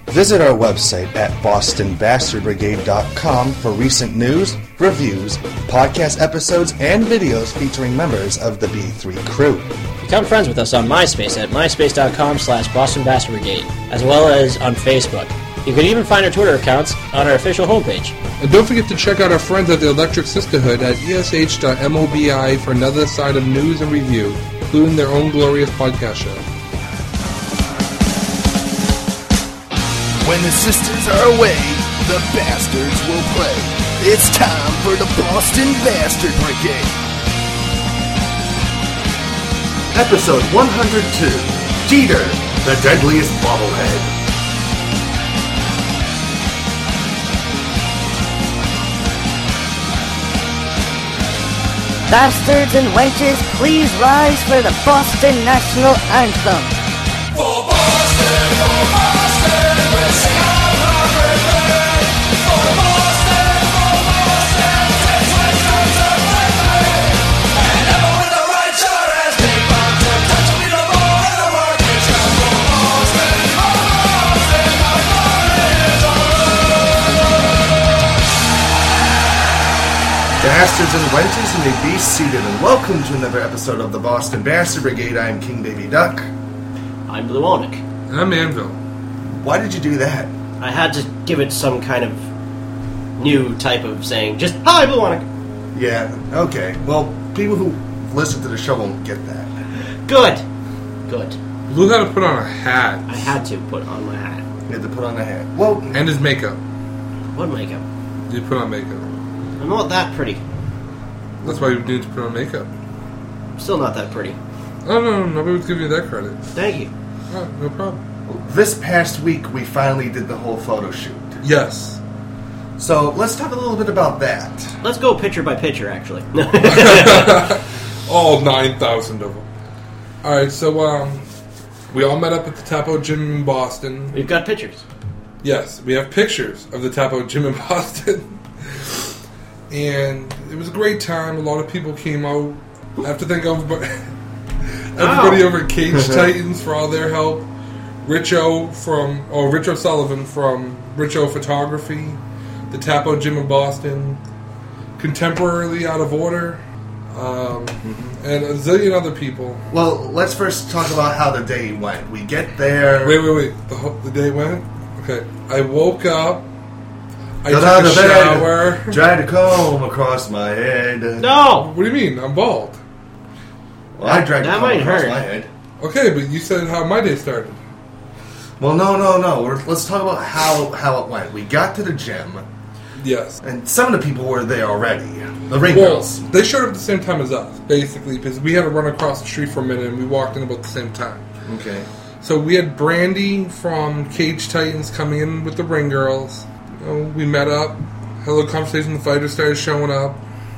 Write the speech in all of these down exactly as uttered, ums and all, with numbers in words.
Visit our website at boston bastard brigade dot com for recent news, reviews, podcast episodes, and videos featuring members of the B three crew. Become friends with us on MySpace at myspace dot com slash Boston Bastard Brigade, as well as on Facebook. You can even find our Twitter accounts on our official homepage. And don't forget to check out our friends at the Electric Sisterhood at E S H dot mobi for another side of news and review, including their own glorious podcast show. When the sisters are away, the bastards will play. It's time for the Boston Bastard Brigade. Episode one hundred two, Jeter, the deadliest bobblehead. Bastards and wenches, please rise for the Boston National Anthem. For Boston, for Boston, we'll sing our heart rebellion. For Boston, for Boston, take twenty strokes of victory. And never with the right shot as big bomb to touch me the ball in the market. For Boston, for Boston, my fire is on. Bastards and wenches, you may be seated, and welcome to another episode of the Boston Bastard Brigade. I am King Baby Duck. I'm Blue Onic. And I'm Anvil. Why did you do that? I had to give it some kind of new type of saying, just, hi, Blue Onic. Yeah, okay. Well, people who listen to the show won't get that. Good. Good. Blue had to put on a hat. I had to put on my hat. You had to put on a hat. Well, And his makeup. What makeup? You put on makeup. I'm not that pretty. That's why you need to put on makeup. I'm still not that pretty. Oh, no, nobody was giving you that credit. Thank you. Oh, no problem. this past week we finally did the whole photo shoot. Yes. So let's talk a little bit about that. Let's go picture by picture, actually. All nine thousand of them. Alright, so um, we all met up at the Tapo Gym in Boston. We've got pictures. Yes, we have pictures of the Tapo Gym in Boston. And it was a great time. A lot of people came out. I have to thank everybody, everybody oh. over at Cage Titans for all their help. Richo from, oh, Rich O'Sullivan from Richo Photography. The Tapo Gym in Boston. Contemporarily Out of Order. Um, mm-hmm. And a zillion other people. Well, let's first talk about how the day went. We get there. Wait, wait, wait. The, ho- the day went? Okay. I woke up. I Got out took of a bed, shower. tried to comb across my head. No! What do you mean? I'm bald. Well, I dragged a That comb might across hurt. my head. Okay, but you said how my day started. Well, no, no, no. We're, let's talk about how, how it went. We got to the gym, Yes. and some of the people were there already. The ring Well, girls. they showed up at the same time as us, basically, because we had to run across the street for a minute, and we walked in about the same time. Okay. So we had Brandy from Cage Titans coming in with the ring girls. You know, we met up, had a little conversation. The fighters started showing up.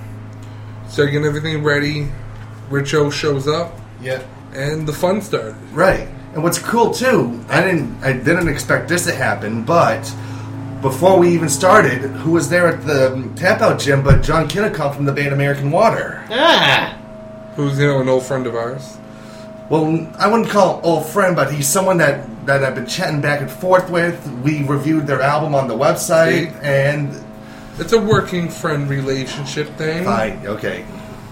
Started getting everything ready. Richo shows up, Yeah. and the fun started. Right. And what's cool too, I didn't I didn't expect this to happen, but before we even started, who was there at the tap out gym but John Kinnicott from the band American Water? Ah! Who's, you know, an old friend of ours. Well, I wouldn't call him old friend, but he's someone that, that I've been chatting back and forth with. We reviewed their album on the website, and It's a working friend relationship thing. fine, okay.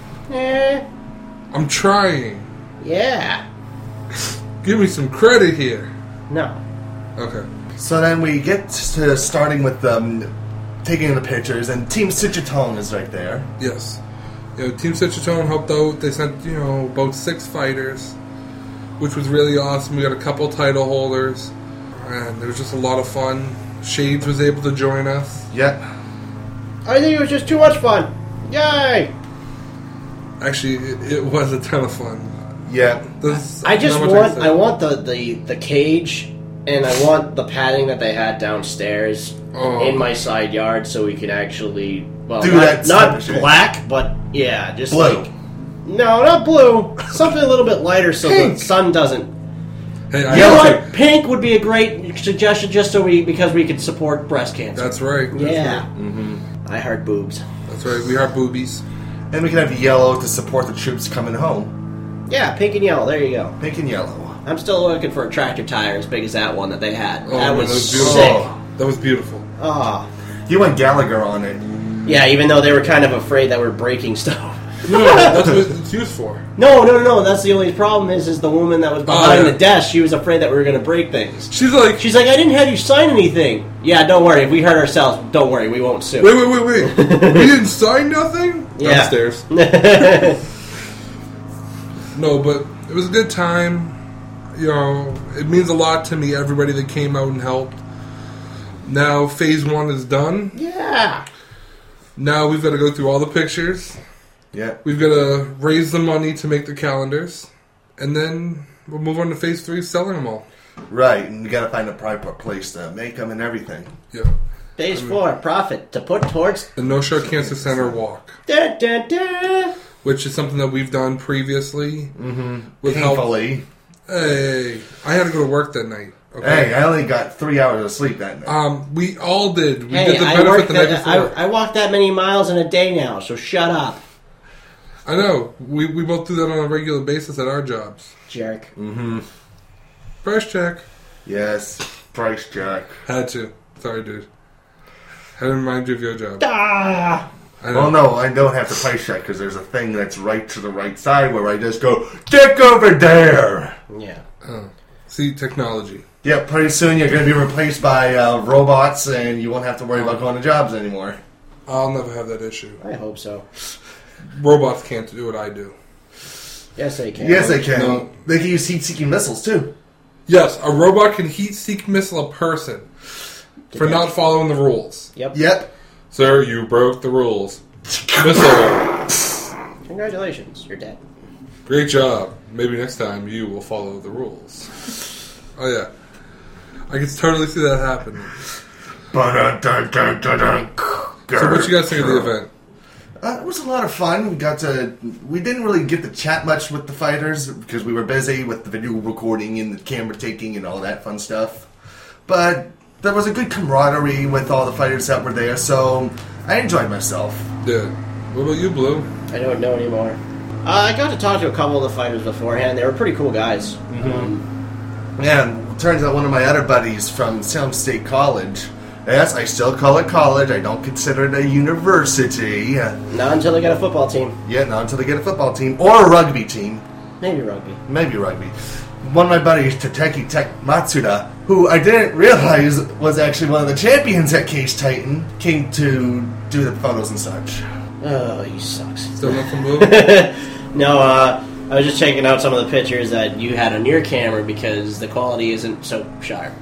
Eh, I'm trying. yeah. Give me some credit here. No. Okay. So then we get to starting with um, taking the pictures, and Team Cichitone is right there. Yes. You know, Team Cichitone helped out. They sent, you know, about six fighters, which was really awesome. We got a couple title holders, and it was just a lot of fun. Shades was able to join us. Yep. I think it was just too much fun. Yay! Actually, it, it was a ton of fun. Yeah. There's I just not much want can I say. want the, the, the cage, and I want the padding that they had downstairs Oh. in my side yard, so we can actually well Do not, that type not of shit. black, but yeah, just Blue. like no, not blue, something a little bit lighter so Pink. the sun doesn't. Hey, I You know also- what? Pink would be a great suggestion, just so we because we could support breast cancer. That's right. That's yeah, right. Mm-hmm. I heard boobs. That's right. We are boobies. And we can have yellow to support the troops coming home. Yeah, pink and yellow. There you go. Pink and yellow. I'm still looking for a tractor tire as big as that one that they had. Oh, that man, was, that was beautiful. sick. That was beautiful. Oh. You went Gallagher on it. Yeah, even though they were kind of afraid that we're breaking stuff. No, that's what it's used for. No, no, no. That's the only problem is, is the woman that was behind Oh, yeah. the desk. She was afraid that we were going to break things. She's like, She's like, I didn't have you sign anything. Yeah, don't worry. If we hurt ourselves, don't worry. We won't sue. wait, wait, wait, wait. We didn't sign nothing? Yeah. Downstairs. No, but it was a good time. You know, it means a lot to me, everybody that came out and helped. Now, phase one is done. Yeah. Now we've got to go through all the pictures. Yeah. We've got to raise the money to make the calendars. And then we'll move on to phase three, selling them all. Right, and you got to find a proper place to make them and everything. Yeah. Phase four, profit to put towards... The No Show Cancer Center walk. Da, da, da. Which is something that we've done previously. Mm-hmm. With help. Painfully. Hey, I had to go to work that night. Okay? Hey, I only got three hours of sleep that night. Um, we all did. We Hey, did the I, benefit worked the night that, before. I, I walked that many miles in a day now, so shut up, I know. We we both do that on a regular basis at our jobs. jerk. Mm-hmm. Price check. Yes, price check. Had to. Sorry, dude. Had to remind you of your job. Ah! I know. Well, no, I don't have to price check because there's a thing that's right to the right side where I just go, dick over there. Yeah. Oh. See, technology. Yeah, pretty soon you're going to be replaced by uh, robots and you won't have to worry about going to jobs anymore. I'll never have that issue. I hope so. Robots can't do what I do. Yes, they can. Yes, they can. No. They can use heat-seeking missiles, too. Yes, a robot can heat-seek missile a person for Did not that- following the rules. Yep. Yep. Sir, you broke the rules. Missile. Congratulations, you're dead. Great job. Maybe next time you will follow the rules. Oh, yeah. I can totally see that happening. So what you guys think of the event? Uh, it was a lot of fun. We got to. We didn't really get to chat much with the fighters because we were busy with the video recording and the camera taking and all that fun stuff. But there was a good camaraderie with all the fighters that were there, so I enjoyed myself. Yeah. What about you, Blue? I don't know anymore. Uh, I got to talk to a couple of the fighters beforehand. They were pretty cool guys. Um, And it turns out one of my other buddies from Salem State College. Yes, I still call it college. I don't consider it a university. Uh, not until they got a football team. Yeah, not until they get a football team or a rugby team. Maybe rugby. Maybe rugby. One of my buddies, Tateki Tech Matsuda, who I didn't realize was actually one of the champions at Case Titan, came to do the photos and such. Oh, he sucks. Still nothing, Blue? No, uh, I was just checking out some of the pictures that you had on your camera because the quality isn't so sharp.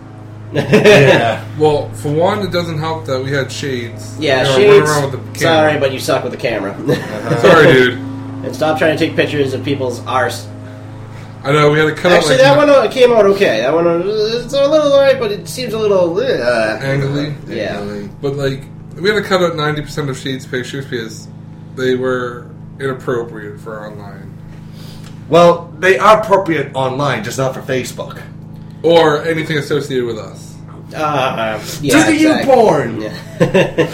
Yeah. Well, for one, it doesn't help that we had shades. Yeah, You know, shades. running around with the camera. Sorry, but you suck with the camera. Sorry, dude. And stop trying to take pictures of people's arse. I know, we had to cut Actually, out that like one uh, came out okay. That one, uh, it's a little alright, but it seems a little... Uh, angly. yeah. But, like, we had to cut out ninety percent of Shade's pictures because they were inappropriate for online. Well, they are appropriate online, just not for Facebook. Or anything associated with us. Uh, yeah, to the exactly. U-porn! Yeah.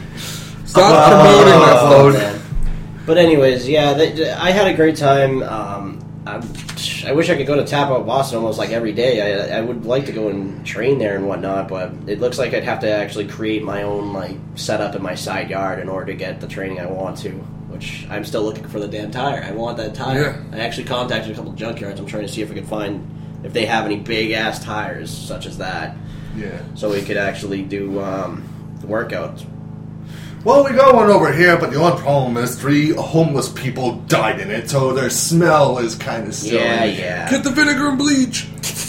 Stop promoting that, Oh, folks. man. But anyways, yeah, they, I had a great time. Um, I, I wish I could go to Tap Out Boston almost like every day. I, I would like to go and train there and whatnot, but it looks like I'd have to actually create my own like setup in my side yard in order to get the training I want to. Which I'm still looking for the damn tire. I want that tire. Yeah. I actually contacted a couple of junkyards. I'm trying to see if I could find if they have any big ass tires such as that, Yeah. so we could actually do um, the workouts. Well, we got one over here, but the only problem is three homeless people died in it, so their smell is kind of still... Yeah, yeah. Get the vinegar and bleach.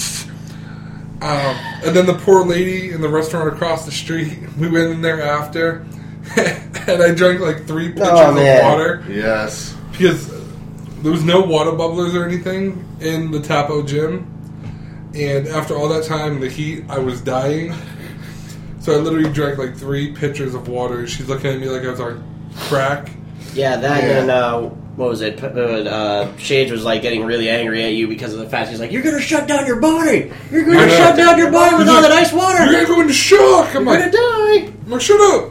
um, and then the poor lady in the restaurant across the street, we went in there after, and I drank like three pitchers Oh, of man. water Yes. because there was no water bubblers or anything in the Tapo gym. And after all that time in the heat, I was dying. So I literally drank like three pitchers of water. She's looking at me like I was on crack. Yeah, that Yeah. and uh, what was it? P- Uh, Shades was like getting really angry at you because of the fact he's like, "You're gonna shut down your body. You're gonna I know. shut down your body with He's all like, that ice water. You're gonna go into shock. I'm You're like, gonna die." I'm like, shut up.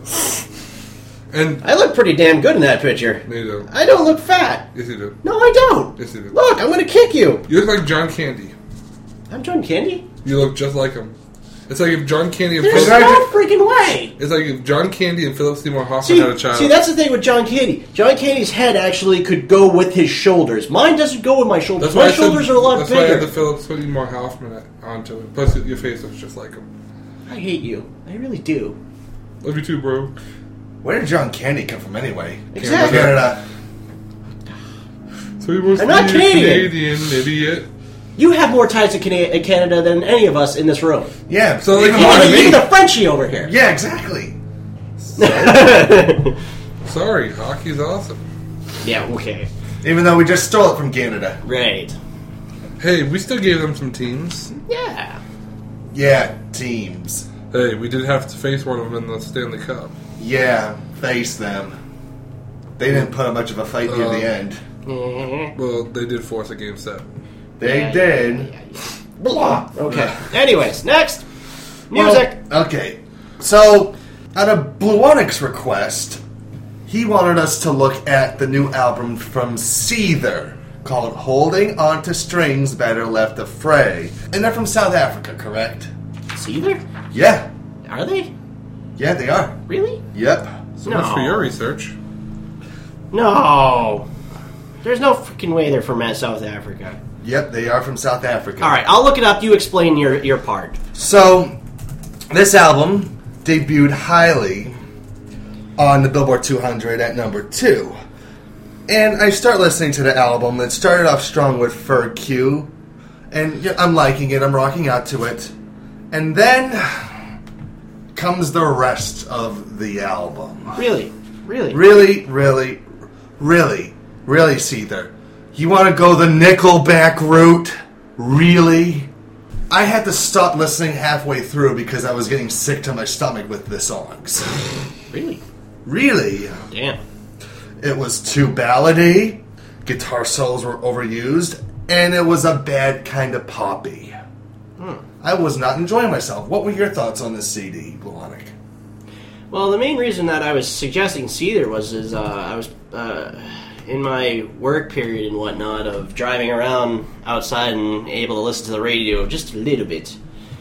And I look pretty damn good in that picture. no, you don't. I don't look fat. Yes, you do. No, I don't. Yes, you do. Look, I'm gonna kick you. You look like John Candy. I'm John Candy? You look just like him. It's like if John Candy and There's Philip... no freaking way! It's like if John Candy and Philip Seymour Hoffman See, had a child. see, that's the thing with John Candy. John Candy's head actually could go with his shoulders. Mine doesn't go with my shoulders. That's why My I said- shoulders are a lot That's why I bigger. had the Philip Seymour Hoffman onto it. Plus, your face looks just like him. I hate you. I really do. Love you too, bro. Where did John Candy come from anyway? Exactly. Canada. So he must I'm be not Canadian. Canadian, idiot. You have more ties to Cana- Canada than any of us in this room. Yeah. So, like, even you more wanna than Even, me. even the Frenchie over here. Yeah, exactly. Sorry, hockey's awesome. Yeah, okay. Even though we just stole it from Canada. Right. Hey, we still gave them some teams. Yeah. Yeah, teams. Hey, we did have to face one of them in the Stanley Cup. Yeah, face them. They didn't put up much of a fight near Uh, the end. Mhm. Well, they did force a game set. They Yeah, did. yeah, yeah, yeah. Blah. Okay. Anyways, next. Music. Well, okay. So, at a Blue Onyx request, he wanted us to look at the new album from Seether called Holding On to Strings Better Left a Fray. And they're from South Africa, correct? Seether? Yeah. Are they? Yeah, they are. Really? Yep. So No. much for your research. No. There's no freaking way they're from South Africa. Yep, they are from South Africa. All right, I'll look it up. You explain your, your part. So, this album debuted highly on the Billboard two hundred at number two. And I start listening to the album. It started off strong with Fur Q. And yeah, I'm liking it. I'm rocking out to it. And then comes the rest of the album. Really? Really? Really, really, really, really, Seether. You want to go the Nickelback route? Really? I had to stop listening halfway through because I was getting sick to my stomach with the songs. Really? Really? Damn. It was too ballady, guitar solos were overused, and it was a bad kind of poppy. Hmm. I was not enjoying myself. What were your thoughts on this C D, Blahnik? Well, the main reason that I was suggesting Seether was is uh, I was uh, in my work period and whatnot of driving around outside and able to listen to the radio just a little bit.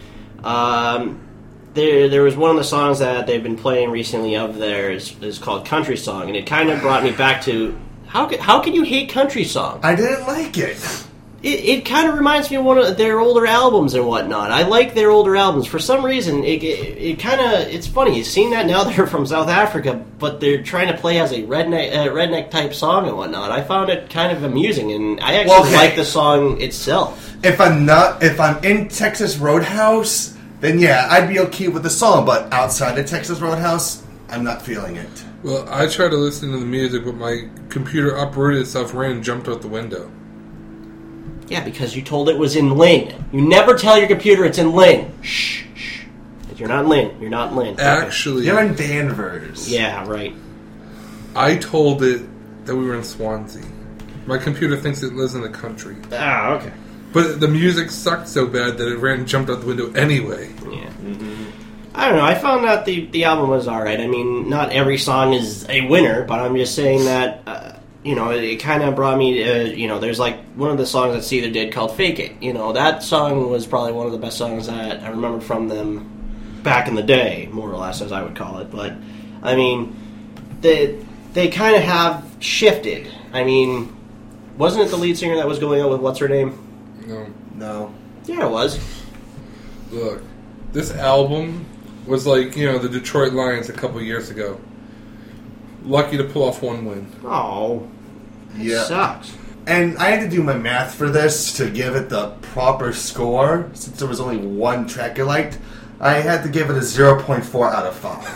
Um, there, there was one of the songs that they've been playing recently of theirs is called Country Song, and it kind of brought me back to how could, how can you hate country song? I didn't like it. It, it kind of reminds me of one of their older albums and whatnot. I like their older albums. For some reason, it, it, it kind of, it's funny. Seeing that now they're from South Africa, but they're trying to play as a redneck uh, redneck type song and whatnot. I found it kind of amusing, and I actually Okay. like the song itself. If I'm not, if I'm in Texas Roadhouse, then yeah, I'd be okay with the song. But outside of Texas Roadhouse, I'm not feeling it. Well, I tried to listen to the music, but my computer uprooted itself, ran, and jumped out the window. Yeah, because you told it was in Lin. You never tell your computer it's in Lin. Shh, shh. If you're not in Lin, you're not in Lin. Actually, You're in Danvers. Yeah, right. I told it that we were in Swansea. My computer thinks it lives in the country. Ah, okay. But the music sucked so bad that it ran and jumped out the window anyway. Yeah. I don't know. I found that the, the album was alright. I mean, not every song is a winner, but I'm just saying that, uh, you know, it, it kind of brought me, uh, you know, there's like one of the songs that Seether did called Fake It. You know, that song was probably one of the best songs that I remember from them back in the day, more or less, as I would call it. But, I mean, they, they kind of have shifted. I mean, wasn't it the lead singer that was going out with what's her name? No. No. Yeah, it was. Look, this album was like, you know, the Detroit Lions a couple years ago. Lucky to pull off one win. Oh, it Yeah. sucks. And I had to do my math for this to give it the proper score. Since there was only one track I liked, I had to give it a zero point four out of five.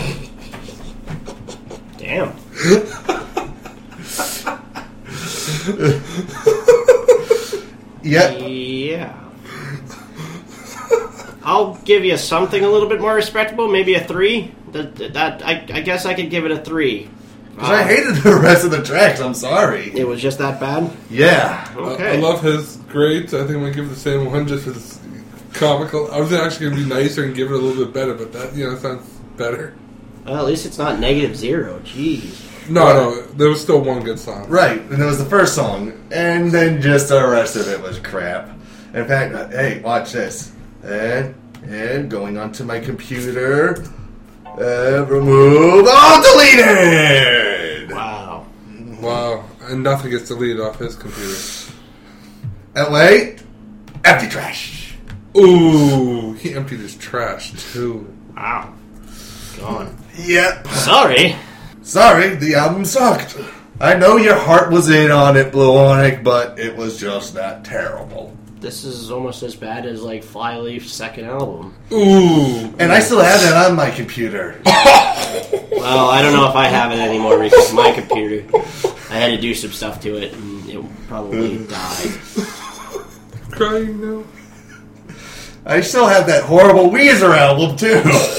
Damn. Yep. Yeah. I'll give you something a little bit more respectable, maybe a three. That, that I, I guess I could give it a three. Because I hated the rest of the tracks, I'm sorry. It was just that bad? Yeah. Okay. I, I love his grades. I think I'm going to give it the same one just as comical. I was actually going to be nicer and give it a little bit better, but that, you know, sounds better. Well, at least it's not negative zero. Jeez. No, no, there was still one good song. Right, and it was the first song, and then just the rest of it was crap. In fact, uh, hey, watch this. And, and going onto my computer. Uh, remove. Oh, deleted! Wow. Wow. And nothing gets deleted off his computer. And wait. Empty trash. Ooh, he emptied his trash, too. Wow. Gone. Yep. Sorry. Sorry, the album sucked. I know your heart was in on it, Blue Onyx, but it was just that terrible. This is almost as bad as, like, Flyleaf's second album. Ooh. And I still have that on my computer. Well, I don't know if I have it anymore because my computer, I had to do some stuff to it, and it probably died. Crying now. I still have that horrible Weezer album, too.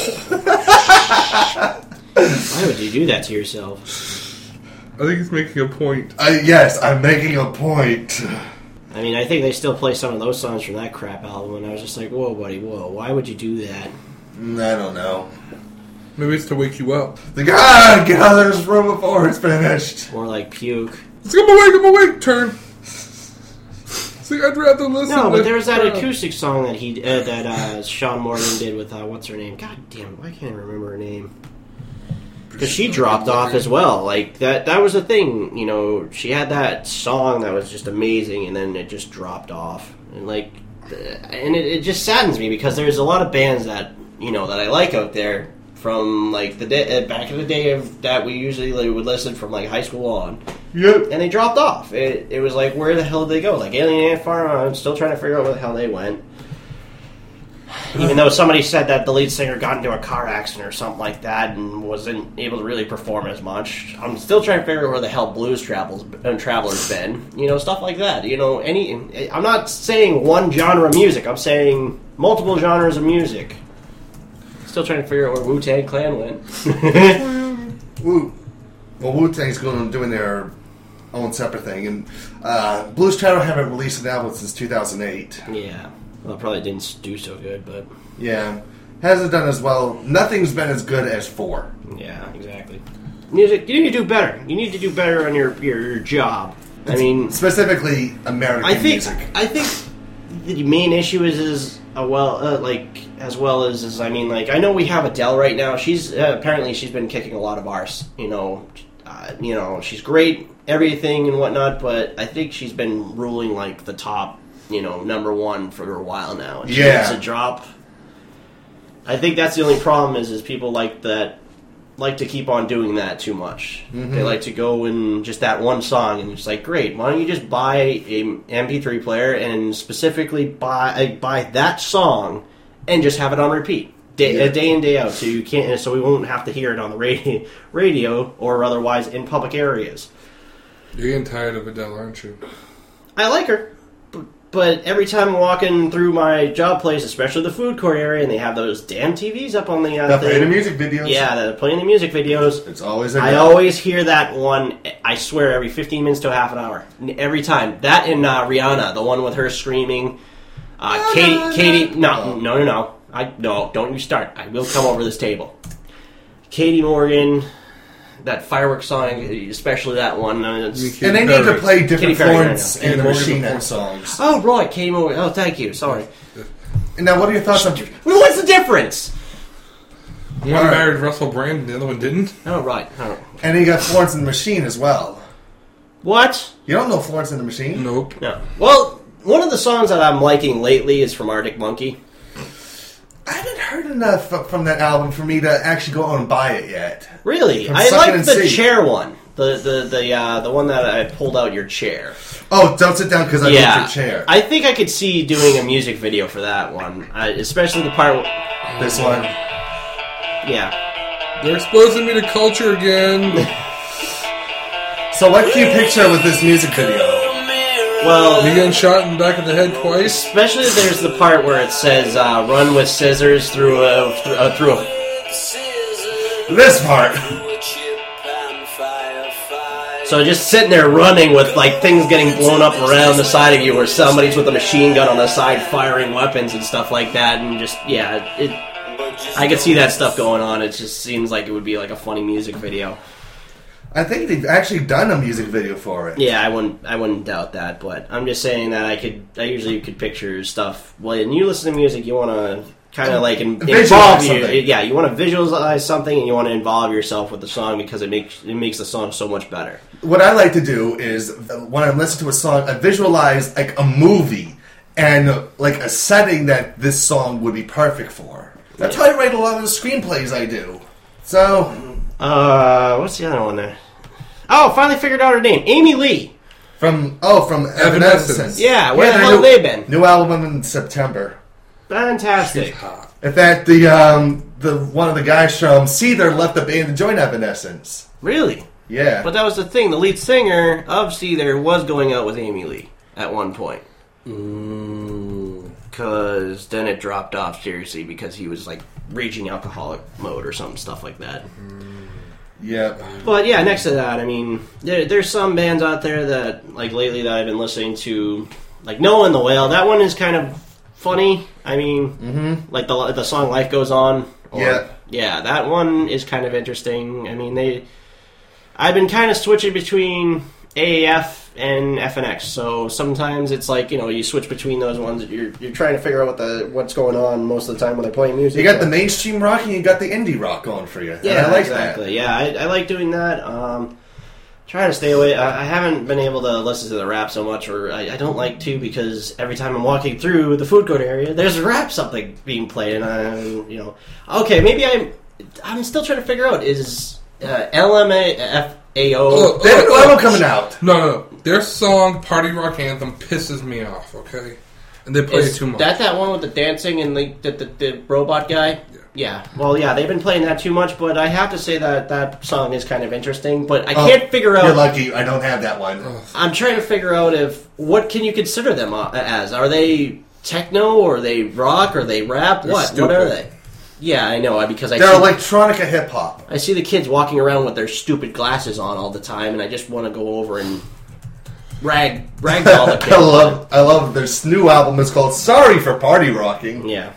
Why would you do that to yourself? I think he's making a point. Uh, yes, I'm making a point. I mean, I think they still play some of those songs from that crap album, and I was just like, whoa, buddy, whoa, why would you do that? I don't know. Maybe it's to wake you up. The God, get out of this room before it's finished. More like puke. It's like, I'm awake, I'm awake, turn. It's like, I'd rather listen No, to but there was that crap. acoustic song that he uh, that uh, Sean Morgan did with, uh, what's her name? God damn it, why can't I remember her name? Because she dropped off as well. Like, that that was the thing, you know, she had that song that was just amazing, and then it just dropped off. And, like, uh, and it, it just saddens me, because there's a lot of bands that, you know, that I like out there from, like, the day, uh, back in the day of that we usually like, would listen from, like, high school on. Yep. And they dropped off. It, it was like, where the hell did they go? Like, Alien Ant Farm, I'm still trying to figure out where the hell they went. Even though somebody said that the lead singer got into a car accident or something like that and wasn't able to really perform as much, I'm still trying to figure out where the hell Blues Travels and Traveler's been. You know, stuff like that. You know, any. I'm not saying one genre of music. I'm saying multiple genres of music. Still trying to figure out where Wu-Tang Clan went. Wu. Well, Wu-Tang's going on doing their own separate thing, and uh, Blues Traveler haven't released an album since two thousand eight. Yeah. Well, it probably didn't do so good, but... Yeah. Hasn't done as well. Nothing's been as good as four. Yeah, exactly. Music, you need to do better. You need to do better on your, your, your job. I mean... Specifically, American I think, music. I think the main issue is, is uh, well, uh, like, as well as, as, I mean, like, I know we have Adele right now. She's, uh, apparently she's been kicking a lot of arse, you know. Uh, you know, she's great, everything and whatnot, but I think she's been ruling, like, the top... you know, number one for a while now. And she Yeah. needs to drop. I think that's the only problem is, is people like that, like to keep on doing that too much. Mm-hmm. They like to go and just that one song and it's like, great, why don't you just buy a M P three player and specifically buy buy that song and just have it on repeat. Day, Yeah. uh, day in, day out, so you can't, so we won't have to hear it on the radio, radio or otherwise in public areas. You're getting tired of Adele, aren't you? I like her. But every time I'm walking through my job place, especially the food court area, and they have those damn T Vs up on the uh, They're playing the thing. music videos. Yeah, they're playing the music videos. It's always a I go. always hear that one, I swear, every fifteen minutes to a half an hour. Every time. That and uh, Rihanna, the one with her screaming. Uh, Katie, Katie, no, no, no, no. I, no, don't you start. I will come over this table. Katie Morgan... that fireworks song, especially that one. Uh, it's, And they need to play different Katy Perry, Florence I know. and the Katy Machine Morgan Head songs. oh, right, Katie Morgan. Oh, thank you. Sorry. And now, what are your thoughts on... Well, what's the difference? One Alright. married Russell Brand and the other one didn't. Oh, right. Oh. And then you got Florence and the Machine as well. What? You don't know Florence and the Machine? Nope. No. Well, one of the songs that I'm liking lately is from Arctic Monkey. I haven't heard enough f- from that album for me to actually go out and buy it yet. Really? From I Suck It like and the See. chair one. The the the uh, the one that I pulled out your chair. Oh, don't sit down because I yeah. moved your chair. I think I could see doing a music video for that one, I, especially the part. Where, This one. yeah. They're exposing me to culture again. So what can you picture with this music video? Well, Me getting shot in the back of the head twice. especially there's the part where it says uh, "run with scissors through a through a." Through a This part. So just sitting there running with like things getting blown up around the side of you, or somebody's with a machine gun on the side firing weapons and stuff like that, and just yeah, it. I could see that stuff going on. It just seems like it would be like a funny music video. I think they've actually done a music video for it. Yeah, I wouldn't. I wouldn't doubt that. But I'm just saying that I could. I usually could picture stuff. When you listen to music, you want to kind of like in, Visualize involve you. something. Yeah, you want to visualize something, and you want to involve yourself with the song because it makes it makes the song so much better. What I like to do is uh, when I listen to a song, I visualize like a movie and uh, like a setting that this song would be perfect for. That's how I write a lot of the screenplays I do. So, Uh, what's the other one there? Oh, finally figured out her name, Amy Lee. from oh from Evanescence. Evanescence. Yeah, where the their hell new, have they been? New album in September. Fantastic. Hot. In fact, the um the one of the guys from Seether left the band to join Evanescence. Really? Yeah, But that was the thing. The lead singer of Seether was going out with Amy Lee at one point. Because then it dropped off seriously because he was like raging alcoholic mode or something, stuff like that. yep. But yeah, next to that, I mean, there, there's some bands out there that, like lately, that I've been listening to, like Noah and the Whale. That one is kind of funny. I mean, mm-hmm. like the the song "Life Goes On." Or, Yeah. yeah, that one is kind of interesting. I mean, they. I've been kind of switching between A A F and F N X, so sometimes it's like, you know, you switch between those ones. You're you're trying to figure out what the what's going on most of the time when they're playing music. You got the mainstream rock and you got the indie rock going for you. And Yeah, I like exactly. that. Yeah, I, I like doing that. Um, trying to stay away. I, I haven't been able to listen to the rap so much, or I, I don't like to because every time I'm walking through the food court area, there's a rap something being played, and I, you know, okay, maybe I'm. I'm still trying to figure out is uh, L M A F A O. Oh, They have a new oh, album oh. coming out. No, no, no. Their song "Party Rock Anthem" pisses me off. Okay, and they play it Is too much. that that one with the dancing and the the, the, the robot guy? Yeah. yeah. Well, yeah, they've been playing that too much, but I have to say that that song is kind of interesting. But I Oh, can't figure out. You're lucky. I don't have that one. I'm trying to figure out if what can you consider them uh, as? Are they techno or are they rock or are they rap? They're what? stupid. What are they? Yeah, I know because I They're see, electronica hip hop. I see the kids walking around with their stupid glasses on all the time, and I just want to go over and rag ragdoll the kids. I love. I love. Their new album is called "Sorry for Party Rocking." Yeah.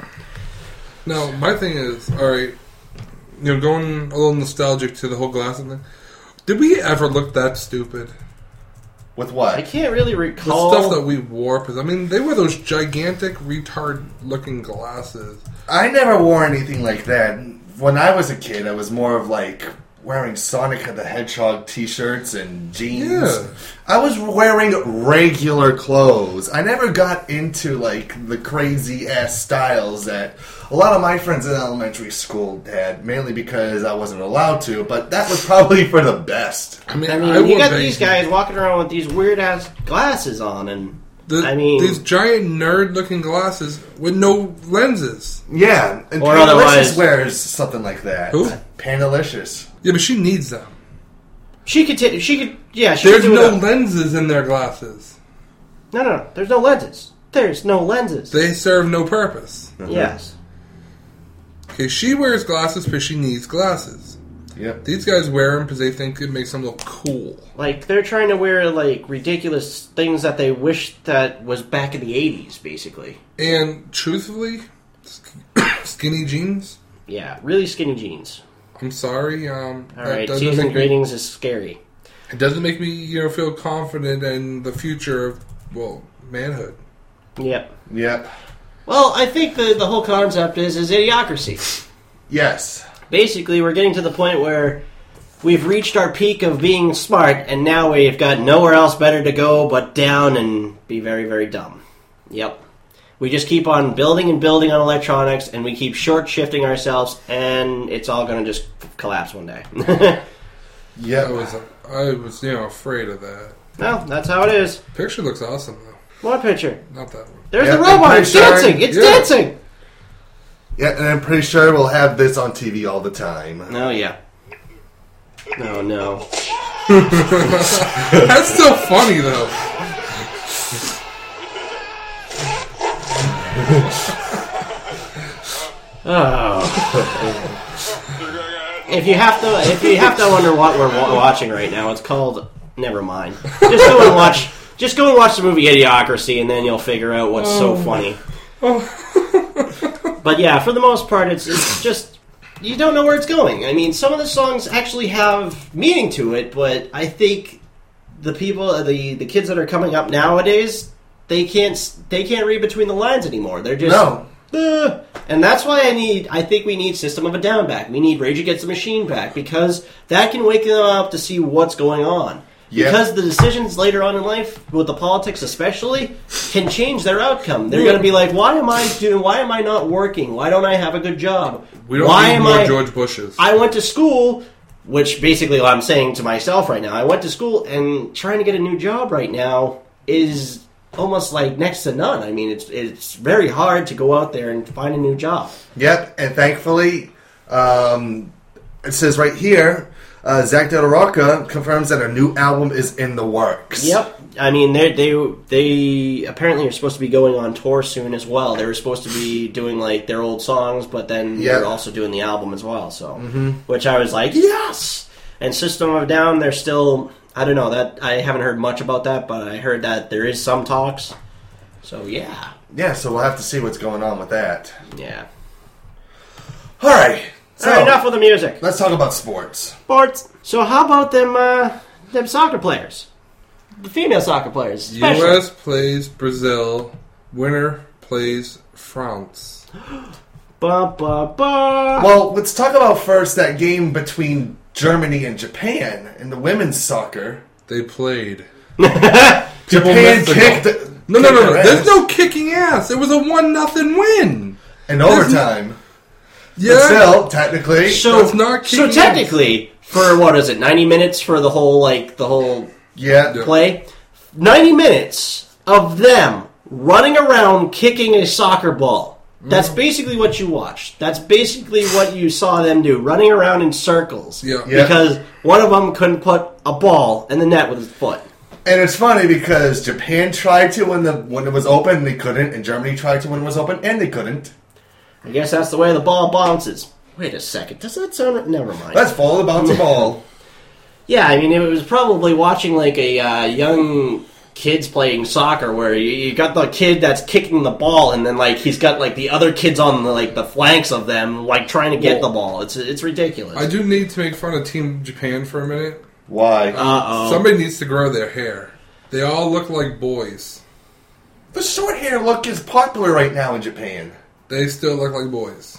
No, my thing is, all right, you know, going a little nostalgic to the whole glasses thing. Did we ever look that stupid? With I what? can't really The recall. stuff that we wore, because I mean, they were those gigantic retard-looking glasses. I never wore anything like that. When I was a kid, I was more of like wearing Sonic the Hedgehog t-shirts and jeans. Yeah. I was wearing regular clothes. I never got into like the crazy ass styles that a lot of my friends in elementary school had, mainly because I wasn't allowed to, but that was probably for the best. I mean, I mean, I you wore got baggy- these guys walking around with these weird ass glasses on, and The, I mean, these giant nerd-looking glasses with no lenses. Yeah, and Or Panalicious otherwise- wears something like that. Who? Panalicious. Yeah, but she needs them. she could. T- she could. Yeah, she There's could do no it. lenses in their glasses. No, no, no. There's no lenses. There's no lenses. They serve no purpose. Yes. Okay, she wears glasses because she needs glasses. Yep. These guys wear them because they think it makes them look cool. Like, they're trying to wear, like, ridiculous things that they wish that was back in the eighties, basically. And truthfully, sk- skinny jeans. Yeah, really skinny jeans. I'm sorry. Um, that Alright, doesn't season make me, greetings is scary. it doesn't make me, you know, feel confident in the future of, well, manhood. Yep. Yep. Well, I think the, the whole concept is, is idiocracy. Yes. Basically, we're getting to the point where we've reached our peak of being smart, and now we've got nowhere else better to go but down and be very, very dumb. Yep. We just keep on building and building on electronics, and we keep short-shifting ourselves, and it's all going to just collapse one day. Yep. I was, I was, you know, afraid of that. Well, that's how it is. Picture looks awesome though. What picture? Not that one. There's Yep, the I'm robot. pretty It's sure- dancing. It's yeah. dancing. Yeah, and I'm pretty sure we'll have this on T V all the time. Oh, yeah. Oh, no. That's still funny though. Oh. If you have to, if you have to wonder what we're wa- watching right now, it's called. Never mind. Just go and watch. Just go and watch the movie Idiocracy, and then you'll figure out what's so funny. But yeah, for the most part, it's it's just you don't know where it's going. I mean, some of the songs actually have meaning to it, but I think the people, the the kids that are coming up nowadays, they can't they can't read between the lines anymore. They're just No. "Uh," and that's why I need. I think we need System of a Down back. We need Rage Against the Machine back because that can wake them up to see what's going on. Yeah. Because the decisions later on in life, with the politics especially, can change their outcome. They're going to be like, "Why am I doing? Why am I not working? Why don't I have a good job? We don't why need am more I, George Bushes. I went to school." Which basically I'm saying to myself right now, I went to school and trying to get a new job right now is almost like next to none. I mean, it's it's very hard to go out there and find a new job. Yep, and thankfully, um, it says right here, uh, Zach De La Rocca confirms that a new album is in the works. Yep. I mean, they they they apparently are supposed to be going on tour soon as well. They were supposed to be doing like their old songs, but then Yep. they're also doing the album as well. So, mm-hmm. which I was like, yes. And System of a Down, they're still. I don't know that I haven't heard much about that, but I heard that there is some talks. So yeah, Yeah, so we'll have to see what's going on with that. yeah. All right, so All right, enough with the music. let's talk about sports. Sports. So how about them uh, them soccer players? The female soccer players, especially. U S plays Brazil. Winner plays France. Ba, ba, ba. Well, let's talk about first that game between Germany and Japan in the women's soccer. They played. Japan minutes ago. kicked the, No, no, kicked no, no. their There's ass no kicking ass. It was a one nothing win. in overtime. Yeah. But still, technically, So, That's not so kicking technically, for what is it, ninety minutes for the whole like the whole yeah, Yeah. play? ninety minutes of them running around kicking a soccer ball. That's basically what you watched. That's basically what you saw them do, running around in circles. Yeah. Yeah. Because one of them couldn't put a ball in the net with his foot. And it's funny because Japan tried to when the when it was open and they couldn't, and Germany tried to when it was open and they couldn't. I guess that's the way the ball bounces. Wait a second. Does that sound... Never mind. Let's follow the bounce ball. Yeah, I mean, it was probably watching like a uh, young kids playing soccer where you, you got the kid that's kicking the ball and then like he's got like the other kids on the, like the flanks of them like trying to get Well, the ball. It's it's ridiculous. I do need to make fun of Team Japan for a minute. Why? Uh-oh. Somebody needs to grow their hair. They all look like boys. The short hair look is popular right now in Japan. They still look like boys.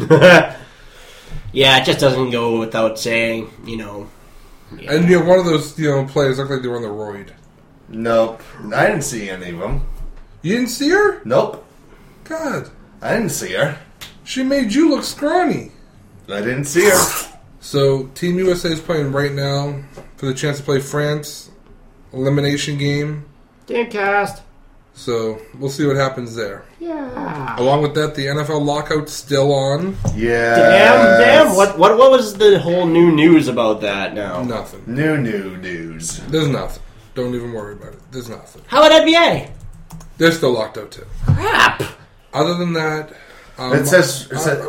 Yeah, it just doesn't go without saying, you know. Yeah. And you know, one of those you know players looked like they were on the roid. Nope. I didn't see any of them. You didn't see her? Nope. God, I didn't see her. she made you look scrawny. I didn't see her. So Team U S A is playing right now for the chance to play France elimination game. Damn cast. So we'll see what happens there. Yeah. Along with that, the N F L lockout's still on. Yeah. Damn, damn. What, what, what was the whole new news about that now? Nothing. New, new news. There's nothing. Don't even worry about it. There's nothing. How about N B A? They're still locked out too. Crap. Other than that, um, It says, it uh, says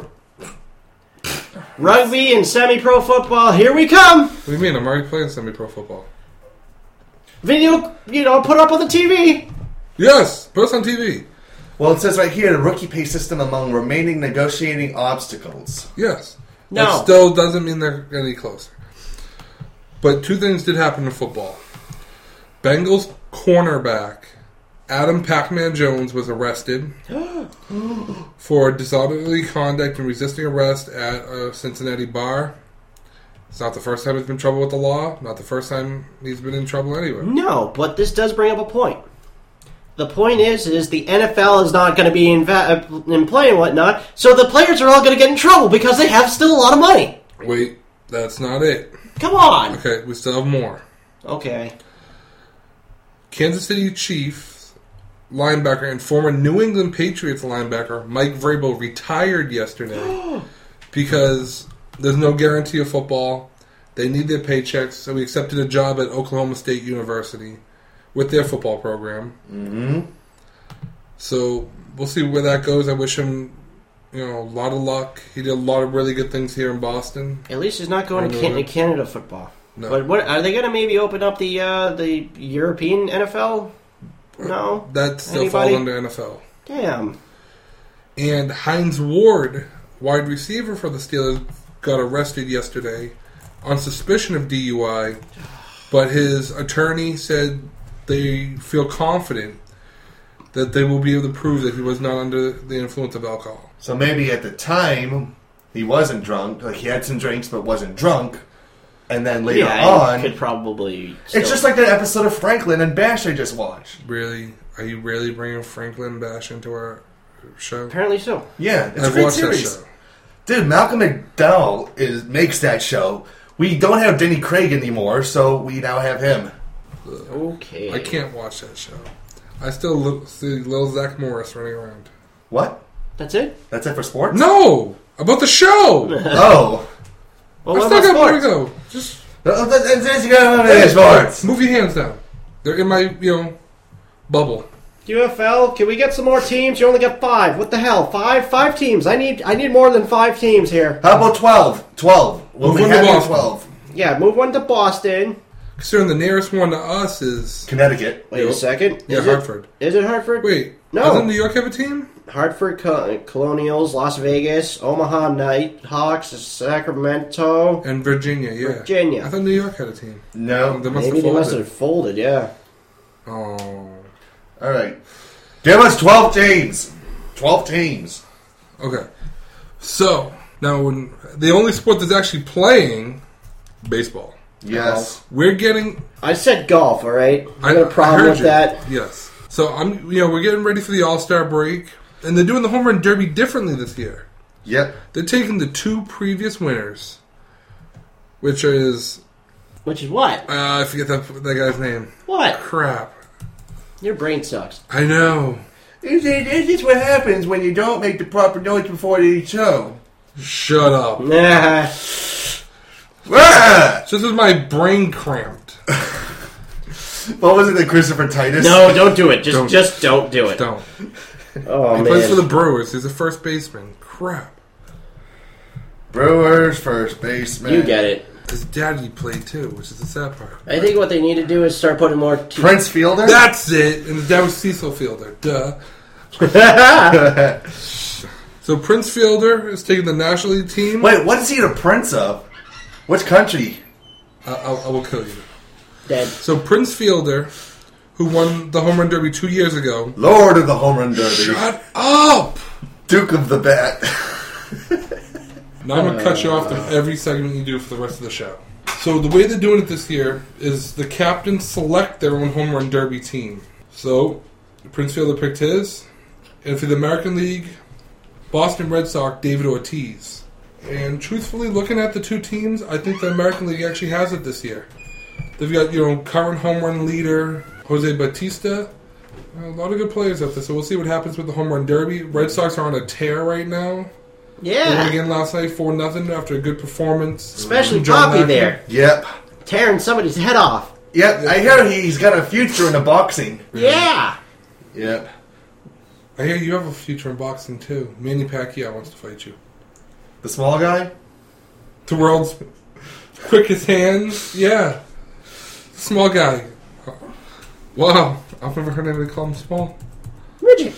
Rugby and semi-pro football, here we come. what do you mean? I'm already playing semi-pro football. Video, you know, put up on the T V. Yes, put us on T V. well, it says right here the rookie pay system among remaining negotiating obstacles. Yes. No. That still doesn't mean they're any closer. But two things did happen in football. Bengals cornerback Adam Pac-Man Jones was arrested for disorderly conduct and resisting arrest at a Cincinnati bar. It's not the first time he's been in trouble with the law. Not the first time he's been in trouble anyway. No, but this does bring up a point. The point is, is the N F L is not going to be in, va- in play and whatnot, so the players are all going to get in trouble because they have still a lot of money. Wait, that's not it. Come on. Okay, we still have more. Okay. Kansas City Chiefs linebacker and former New England Patriots linebacker Mike Vrabel retired yesterday because there's no guarantee of football. They need their paychecks, so he accepted a job at Oklahoma State University with their football program. Mm-hmm. So we'll see where that goes. I wish him, you know, a lot of luck. He did a lot of really good things here in Boston. At least he's not going to I know Can- that. Canada football. No. But what are they going to maybe open up the uh, the European N F L? No. That still Anybody? falls under N F L. Damn. And Hines Ward, wide receiver for the Steelers, got arrested yesterday on suspicion of D U I, but his attorney said they feel confident that they will be able to prove that he was not under the influence of alcohol. So maybe at the time he wasn't drunk, like he had some drinks but wasn't drunk, and then later yeah, on, could probably. it's just like that episode of Franklin and Bash I just watched. Really? Are you really bringing Franklin Bash into our show? Apparently so. Yeah, it's I've a great watched series. that show. Dude, Malcolm McDowell is makes that show. We don't have Denny Craig anymore, so we now have him. Okay. I can't watch that show. I still li- see Lil Zach Morris running around. What? That's it? That's it for sports? No! About the show! Oh. Well, I what still about got more to sports? go. Just Uh, that- that's- you got one of these sports. move your hands down. They're in my, you know, bubble. U F L, can we get some more teams? You only got five. What the hell? Five? Five teams. I need I need more than five teams here. How about twelve? twelve. We'll Move be one to happy with Boston. twelve. Yeah, move one to Boston. Considering the nearest one to us is... Connecticut. Wait Yep. a second. Yeah, Is Hartford. It, is it Hartford? Wait, No. doesn't New York have a team? Hartford Co- Colonials, Las Vegas, Omaha Nighthawks, Sacramento. And Virginia, yeah. Virginia. I thought New York had a team. No. They must Maybe have they folded. must have folded, yeah. Oh. All right. Give us twelve teams. twelve teams. Okay. So, now when the only sport that's actually playing, baseball. Yes. We're getting... I said golf, all right? I I got a problem heard with you. that. Yes. So, I'm, you know, we're getting ready for the All-Star break, and they're doing the Home Run Derby differently this year. Yep. They're taking the two previous winners, which is... Which is what? Uh, I forget that, that guy's name. What? Crap. Your brain sucks. I know. This is what happens when you don't make the proper noise before the show. Shut up. Nah. Ah! This is my brain cramped. What was it that Christopher Titus? No, don't do it. Just Don't. just don't do it. Don't. Oh, He man. plays for the Brewers. He's a first baseman. Crap. Brewers first baseman. You get it. His daddy played too, which is the sad part. I think what they need to do is start putting more... Te- Prince Fielder. That's it. And that was Cecil Fielder. Duh. So Prince Fielder is taking the National League team. Wait, what is he the prince of? Which country? I, I, I will kill you. Dead. So Prince Fielder, who won the Home Run Derby two years ago. Lord of the Home Run Derby. Shut up! Duke of the Bat. Now I'm going to cut you off from every segment you do for the rest of the show. So the way they're doing it this year is the captains select their own Home Run Derby team. So Prince Fielder picked his. And for the American League, Boston Red Sox, David Ortiz. And truthfully, looking at the two teams, I think the American League actually has it this year. They've got, you know, current home run leader, Jose Bautista. A lot of good players up there, so we'll see what happens with the Home Run Derby. Red Sox are on a tear right now. They won Yeah. again last night, four nothing after a good performance. Especially from John Poppy Lackey. there. Yep. Tearing somebody's head off. Yep. I hear he's got a future in the boxing. Yeah. Yep. I hear you have a future in boxing too. Manny Pacquiao wants to fight you. The small guy? The world's quickest hands? Yeah. Small guy. Wow. I've never heard anybody call him small. Midget.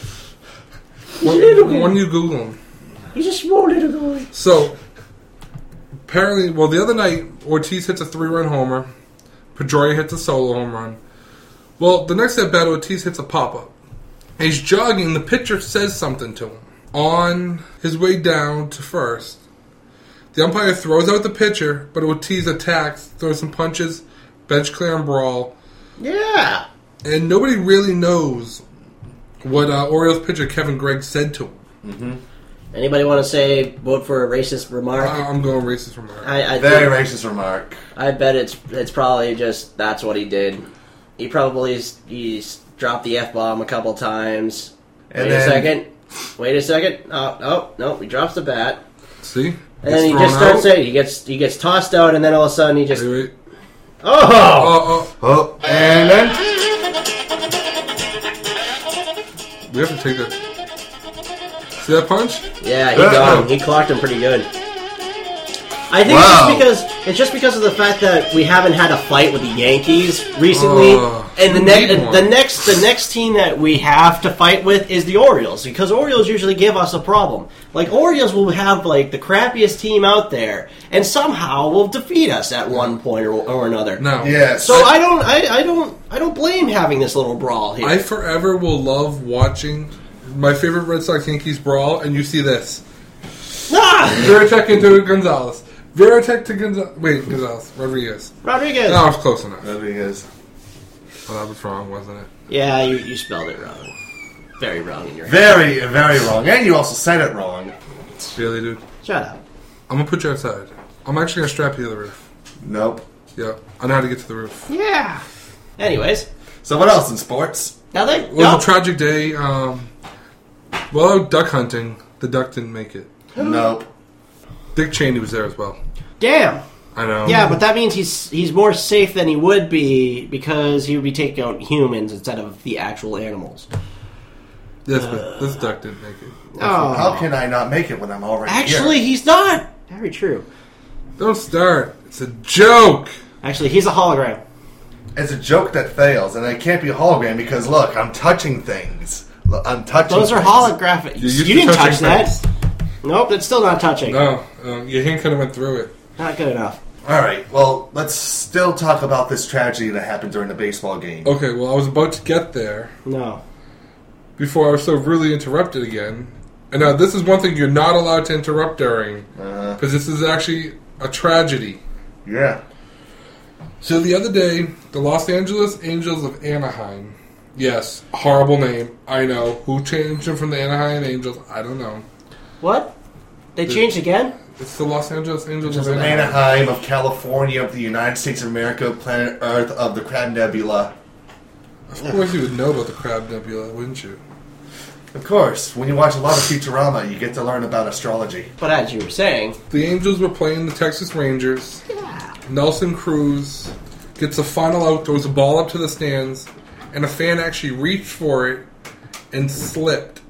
When, when you Google him. He's a small little guy. So, apparently, well, the other night, Ortiz hits a three-run homer. Pedroia hits a solo home run. Well, the next at bat, Ortiz hits a pop-up. He's jogging. The pitcher says something to him. On his way down to first, the umpire throws out the pitcher, but Ortiz attacks, throws some punches, bench clear and brawl. Yeah. And nobody really knows what uh, Orioles pitcher Kevin Gregg said to him. Anybody want to say vote for a racist remark? I- I'm going racist remark. I, I Very think- racist remark. I bet it's it's probably just that's what he did. He probably s- he's dropped the F bomb a couple times. And Wait then- a second. Wait a second. Oh, oh no, he drops the bat. See? And then he Gets just thrown starts out. saying he gets he gets tossed out and then all of a sudden he just Wait, wait. Oh, Oh, Oh, and then oh, we have to take that. See that punch? yeah, he got him. He clocked him pretty good. I think Wow. it's just because it's just because of the fact that we haven't had a fight with the Yankees recently, Oh, and the we next need one. the next the next team that we have to fight with is the Orioles, because Orioles usually give us a problem. Like Orioles will have like the crappiest team out there, and somehow will defeat us at one point or, or another. No. Yes. So I don't I, I don't I don't blame having this little brawl here. I forever will love watching my favorite Red Sox Yankees brawl, and you see this. ah! Veritek into Gonzalez. Veritek to Gonzalez. Wait, Gonzalez. Rodriguez. Rodriguez. No, I was close enough. There he is. Well, that was wrong, wasn't it? Yeah, you, you spelled it wrong. Very wrong in your head. Very, very wrong. And you also said it wrong. Really, dude? Shut up. I'm going to put you outside. I'm actually going to strap you to the roof. Nope. Yeah, I know how to get to the roof. Yeah. Anyways, So what else in sports? nothing. It was a tragic day. Um, well, duck hunting. The duck didn't make it. Nope. Dick Cheney was there as well. Damn. I know. Yeah, but that means he's he's more safe than he would be because he would be taking out humans instead of the actual animals. This, this duck didn't make it. Oh. How can I not make it when I'm already Actually, here? he's not. Very true. Don't start. It's a joke. Actually, he's a hologram. It's a joke that fails, and it can't be a hologram because, look, I'm touching things. Look, I'm touching Those are things. holographic. You're You, used to didn't touching touch that. things. Nope, it's still not touching. No, um, your hand kind of went through it. Not good enough. All right, well, let's still talk about this tragedy that happened during the baseball game. Okay, well, I was about to get there No. before I was so really interrupted again. And now this is one thing you're not allowed to interrupt during, Uh, because this is actually a tragedy. yeah. So the other day, the Los Angeles Angels of Anaheim. Yes, horrible name. I know. Who changed them from the Anaheim Angels? I don't know. What? They changed again? It's the Los Angeles Angels Which is of of Anaheim. Anaheim, of California, of the United States of America, planet Earth, of the Crab Nebula. Of course you would know about the Crab Nebula, wouldn't you? Of course, when you watch a lot of Futurama, you get to learn about astrology. But as you were saying, The Angels were playing the Texas Rangers. Nelson Cruz gets a final out, throws a ball up to the stands, and a fan actually reached for it and slipped.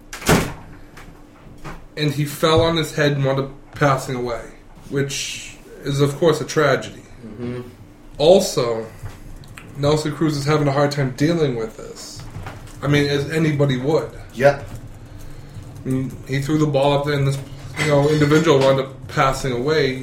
And he fell on his head and wound up passing away, which is, of course, a tragedy. Mm-hmm. Also, Nelson Cruz is having a hard time dealing with this. I mean, as anybody would. Yep. I mean, he threw the ball up there, and this you know individual wound up passing away.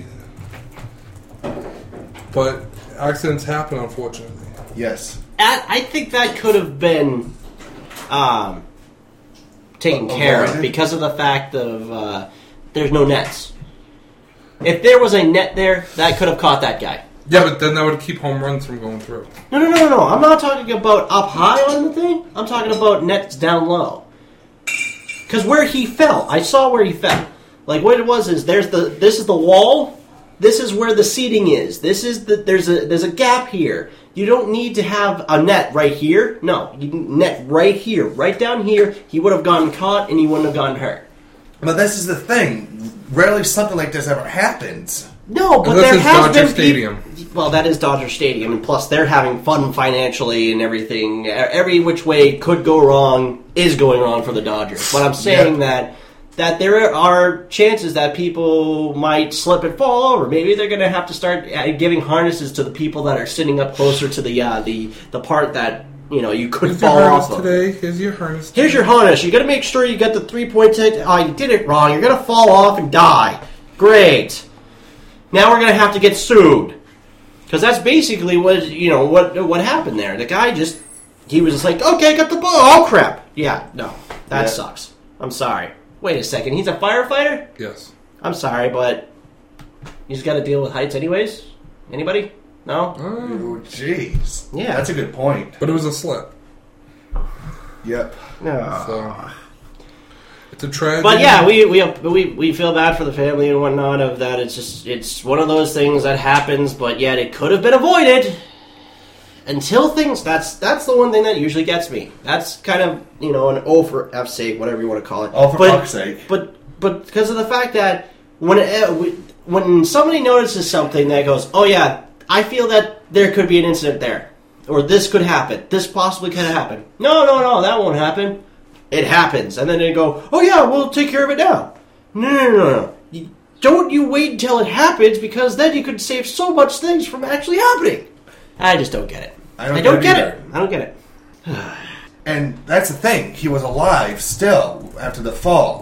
But accidents happen, unfortunately. Yes. at, I think that could have been um, taken Oh, care of avoided? because of the fact of uh, there's no nets. If there was a net there, that could have caught that guy. Yeah, but then that would keep home runs from going through. No, no, no, no, no. I'm not talking about up high on the thing. I'm talking about nets down low. Because where he fell, I saw where he fell. Like what it was is there's the this is the wall. This is where the seating is. This is the there's a there's a gap here. You don't need to have a net right here. No, you can net right here, right down here. He would have gotten caught and he wouldn't have gotten hurt. But this is the thing. Rarely something like this ever happens. No, but Unless there it's has Dodger been Stadium. peop- well, that is Dodger Stadium, and plus they're having fun financially and everything. E- Every which way could go wrong is going wrong for the Dodgers. But I'm saying Yep. that that there are chances that people might slip and fall, or maybe they're going to have to start uh, giving harnesses to the people that are sitting up closer to the uh, the the part that you know you could Here's your fall harness off of. today. Here's your harness. Here's your harness. You got to make sure you get the three point tick. Oh, you did it wrong. You're going to fall off and die. Great. Now we're going to have to get sued. Because that's basically what, you know, what what happened there. The guy just, he was just like, okay, got the ball. Oh, crap. Yeah, no. That Yeah. sucks. I'm sorry. Wait a second. He's a firefighter? Yes. I'm sorry, but you just got to deal with heights anyways? Anybody? No? Oh, jeez. Yeah. That's a good point. But it was a slip. Yep. No. So it's a tragedy. But yeah, we, we we we feel bad for the family and whatnot of that. It's just it's one of those things that happens, but yet it could have been avoided until things. That's that's the one thing that usually gets me. That's kind of you know an O for F's sake, whatever you want to call it. All for but, fuck's sake. But but because of the fact that when it, when somebody notices something that goes, oh yeah, I feel that there could be an incident there, or this could happen, this possibly could happen. No, no, no, that won't happen. It happens, and then they go, "Oh yeah, we'll take care of it now." No, no, no, no. You, don't you wait until it happens, because then you could save so much things from actually happening. I just don't get it. I don't, I don't get, get it. it. I don't get it. And that's the thing. He was alive still after the fall.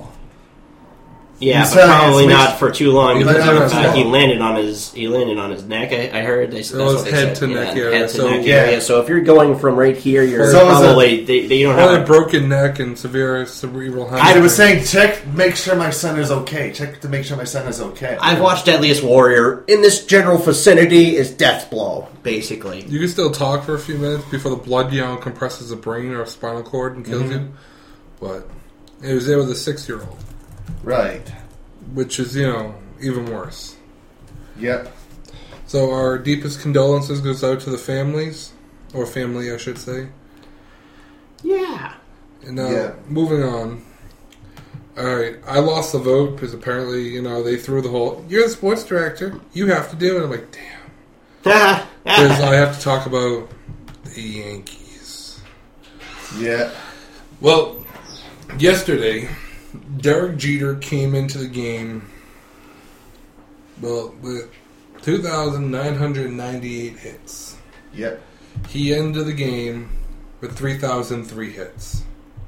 Yeah, So but probably it's- not for too long. He Because landed on uh, his he neck. landed on his he landed on his neck. I, I heard they, that's It was what they head said. to neck yeah, area, Head to so- neck Yeah. area. So if you're going from right here, you're So is it- probably they, they don't Well, have. a broken neck and severe cerebral I hemorrhage. was saying, check, make sure my son is okay. Check to make sure my son is okay. I've watched Deadliest Warrior. In this general vicinity is death blow, basically. You can still talk for a few minutes before the blood, you know, compresses the brain or spinal cord and kills you. But it was there with a six-year-old, Right. which is, you know, even worse. Yep. So our deepest condolences goes out to the families, or family, I should say. Yeah. And now, Yeah. moving on. All right, I lost the vote because apparently, you know, they threw the whole, you're the sports director, you have to do it. I'm like, damn. Because I have to talk about the Yankees. Yeah. Well, yesterday, Derek Jeter came into the game, well, with two thousand nine hundred ninety-eight hits. Yep. He ended the game with three thousand three hits.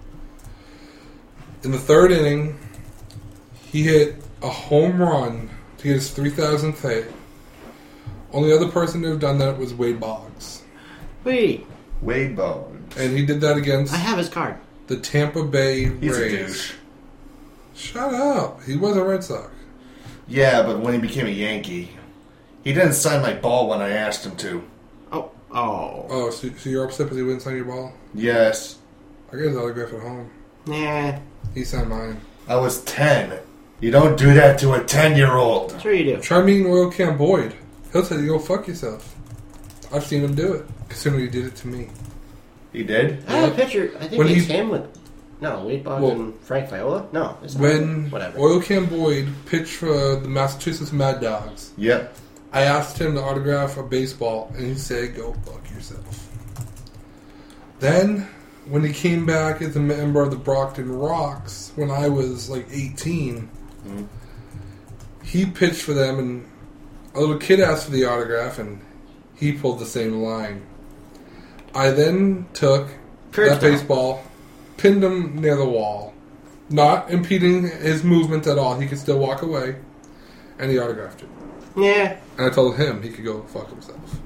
In the third inning, he hit a home run to get his three thousandth hit. Only other person to have done that was Wade Boggs. Wait, Wade Boggs. And he did that against I have his card. the Tampa Bay He's a Rays. douche. Shut up. He was a Red Sox. Yeah, but when he became a Yankee, he didn't sign my ball when I asked him to. Oh, oh, Oh, so, so you're upset because he wouldn't sign your ball? Yes. I got his autograph at home. nah. He signed mine. I was ten. You don't do that to a ten-year-old. Sure you do. Try meeting Royal Camp Boyd. He'll tell you, go fuck yourself. I've seen him do it. Considering he did it to me. He did? I have a picture. I think When it's he- him with no Wade Boggs Well, and Frank Viola. No, it's not. When Whatever. Royal Camp Boyd pitched for the Massachusetts Mad Dogs, Yep. I asked him to autograph a baseball, and he said, go fuck yourself. Then, when he came back as a member of the Brockton Rocks, when I was like eighteen, Mm-hmm. he pitched for them, and a little kid asked for the autograph, and he pulled the same line. I then took Curved that ball. baseball, pinned him near the wall, not impeding his movement at all. He could still walk away, and he autographed it. Yeah, And I told him he could go fuck himself.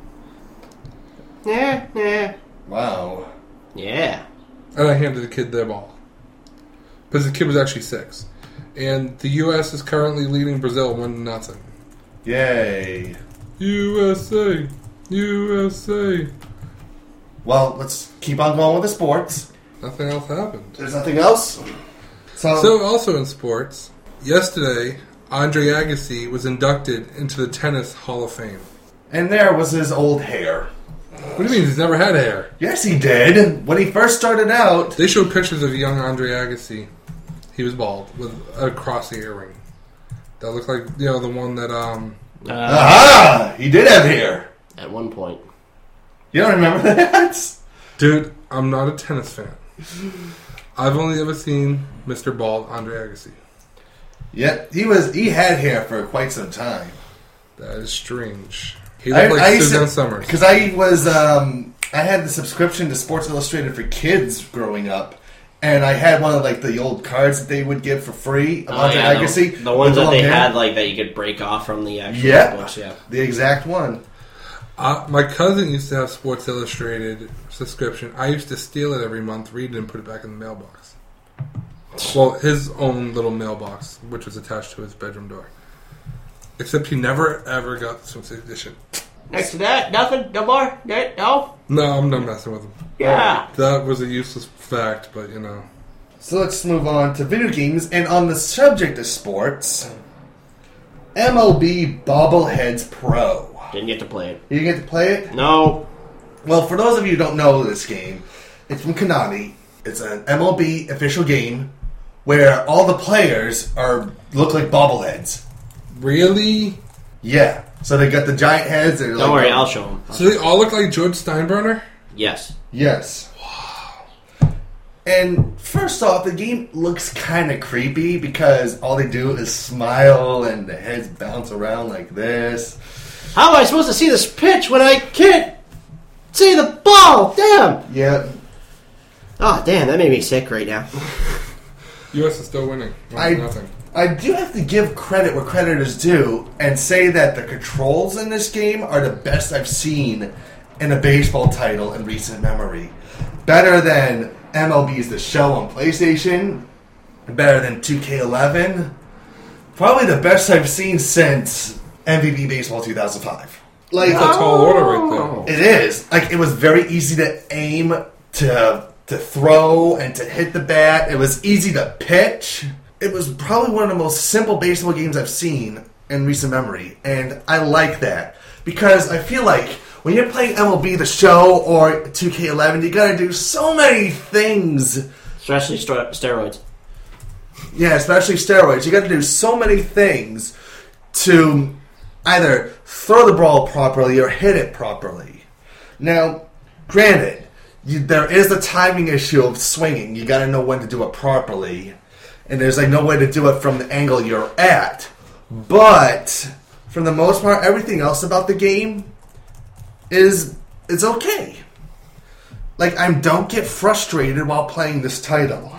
yeah, yeah, Wow. yeah. And I handed the kid their ball. Because the kid was actually six. And the U S is currently leading Brazil one to nothing. Yay. U S A! U S A! Well, let's keep on going with the sports. Nothing else happened. There's nothing else? So, So, also in sports, yesterday, Andre Agassi was inducted into the Tennis Hall of Fame. and there was his old hair. What do you mean he's never had hair? Yes, he did. When he first started out. They showed pictures of young Andre Agassi. He was bald with a crossy earring. That looked like, you know, the one that, um... Uh, Aha! He did have hair. at one point. You don't remember that? Dude, I'm not a tennis fan. I've only ever seen Mister Bald Andre Agassi. Yeah, he was. He had hair for quite some time. That is strange. He looked like used Suzanne to- Summers. Because I was, um, I had the subscription to Sports Illustrated for kids growing up, and I had one of like the old cards that they would give for free of Oh, Andre yeah, Agassi. the, the ones with that long they hair. had, like that you could break off from the actual Yeah, books. Yeah. the exact one. Uh, my cousin used to have Sports Illustrated subscription. I used to steal it every month, read it, and put it back in the mailbox. Well, his own little mailbox, which was attached to his bedroom door. Except he never, ever got the Swiss edition. Next to that, nothing, no more, no. no? No, I'm not messing with him. Yeah. That was a useless fact, but, you know. So let's move on to video games, and on the subject of sports, M L B Bobbleheads Pro. Didn't get to play it. You get to play it? No. Well, for those of you who don't know this game, it's from Konami. It's an M L B official game where all the players are look like bobbleheads. Really? Yeah. So they got the giant heads. They're Don't like, worry, I'll show him. So they all look like George Steinbrenner? Yes. Yes. And And first off, the game looks kind of creepy because all they do is smile and the heads bounce around like this. How am I supposed to see this pitch when I can't see the ball? Damn! Yeah. Oh, damn, that made me sick right now. U S is still winning. One I, nothing. I do have to give credit where credit is due and say that the controls in this game are the best I've seen in a baseball title in recent memory. Better than M L B's The Show on PlayStation. Better than two K eleven. Probably the best I've seen since M V P Baseball two thousand five. Like, That's a tall order right there. it is. Like, it was very easy to aim, to to throw, and to hit the bat. It was easy to pitch. It was probably one of the most simple baseball games I've seen in recent memory. And I like that. Because I feel like when you're playing M L B The Show or two K eleven, you gotta do so many things. Especially st- steroids. Yeah, especially steroids. You gotta do so many things to either throw the ball properly or hit it properly. Now, granted, you, there is the timing issue of swinging. You gotta know when to do it properly. And there's like no way to do it from the angle you're at. But, for the most part, everything else about the game is is okay. Like, I don't get frustrated while playing this title.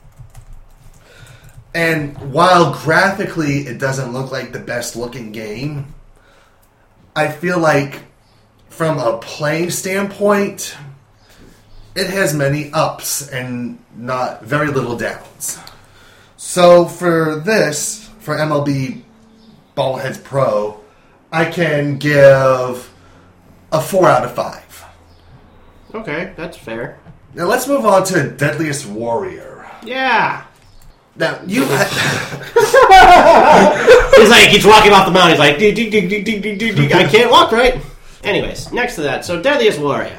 And while graphically it doesn't look like the best looking game, I feel like from a playing standpoint, it has many ups and not very little downs. So for this, for M L B Ballheads Pro, I can give a four out of five. Okay, that's fair. Now let's move on to Deadliest Warrior. Yeah. Now you had He's like, he's walking off the mountain. He's like, dig, dig, dig, dig, dig, dig, dig, dig. I can't walk right. Anyways, next to that, so Deadliest Warrior.